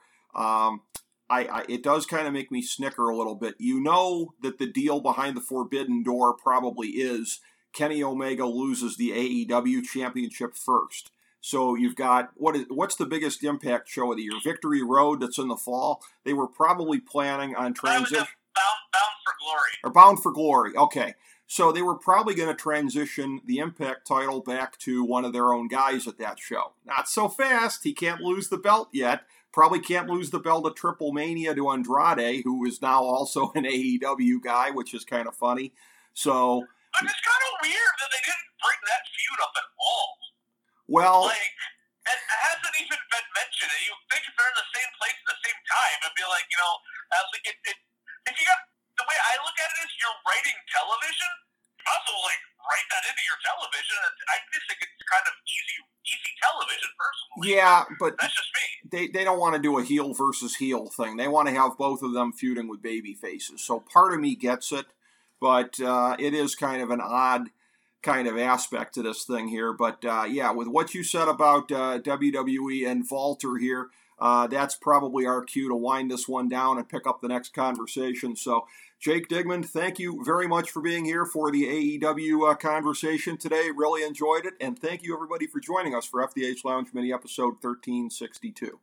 it does kind of make me snicker a little bit. You know that the deal behind the Forbidden Door probably is Kenny Omega loses the AEW championship first. So you've got, what's the biggest Impact show of the year? Victory Road that's in the fall. They were probably planning on transition. Bound for Glory. Or Bound for Glory, okay. So they were probably going to transition the Impact title back to one of their own guys at that show. Not so fast. He can't lose the belt yet. Probably can't lose the belt at Triple Mania to Andrade, who is now also an AEW guy, which is kind of funny. So, but it's kind of weird that they didn't bring that feud up at all. Well, it hasn't even been mentioned. And you think if they're in the same place at the same time, it'd be like, if you got, the way I look at it is you're writing television, also write that into your television. I just think it's kind of easy television, personally. Yeah, but that's just me. They don't want to do a heel versus heel thing. They want to have both of them feuding with baby faces. So part of me gets it, but it is kind of an odd kind of aspect to this thing here. But with what you said about WWE and Walter here, that's probably our cue to wind this one down and pick up the next conversation. So, Jake Digman, thank you very much for being here for the AEW conversation today. Really enjoyed it. And thank you, everybody, for joining us for FDH Lounge Mini Episode 1362.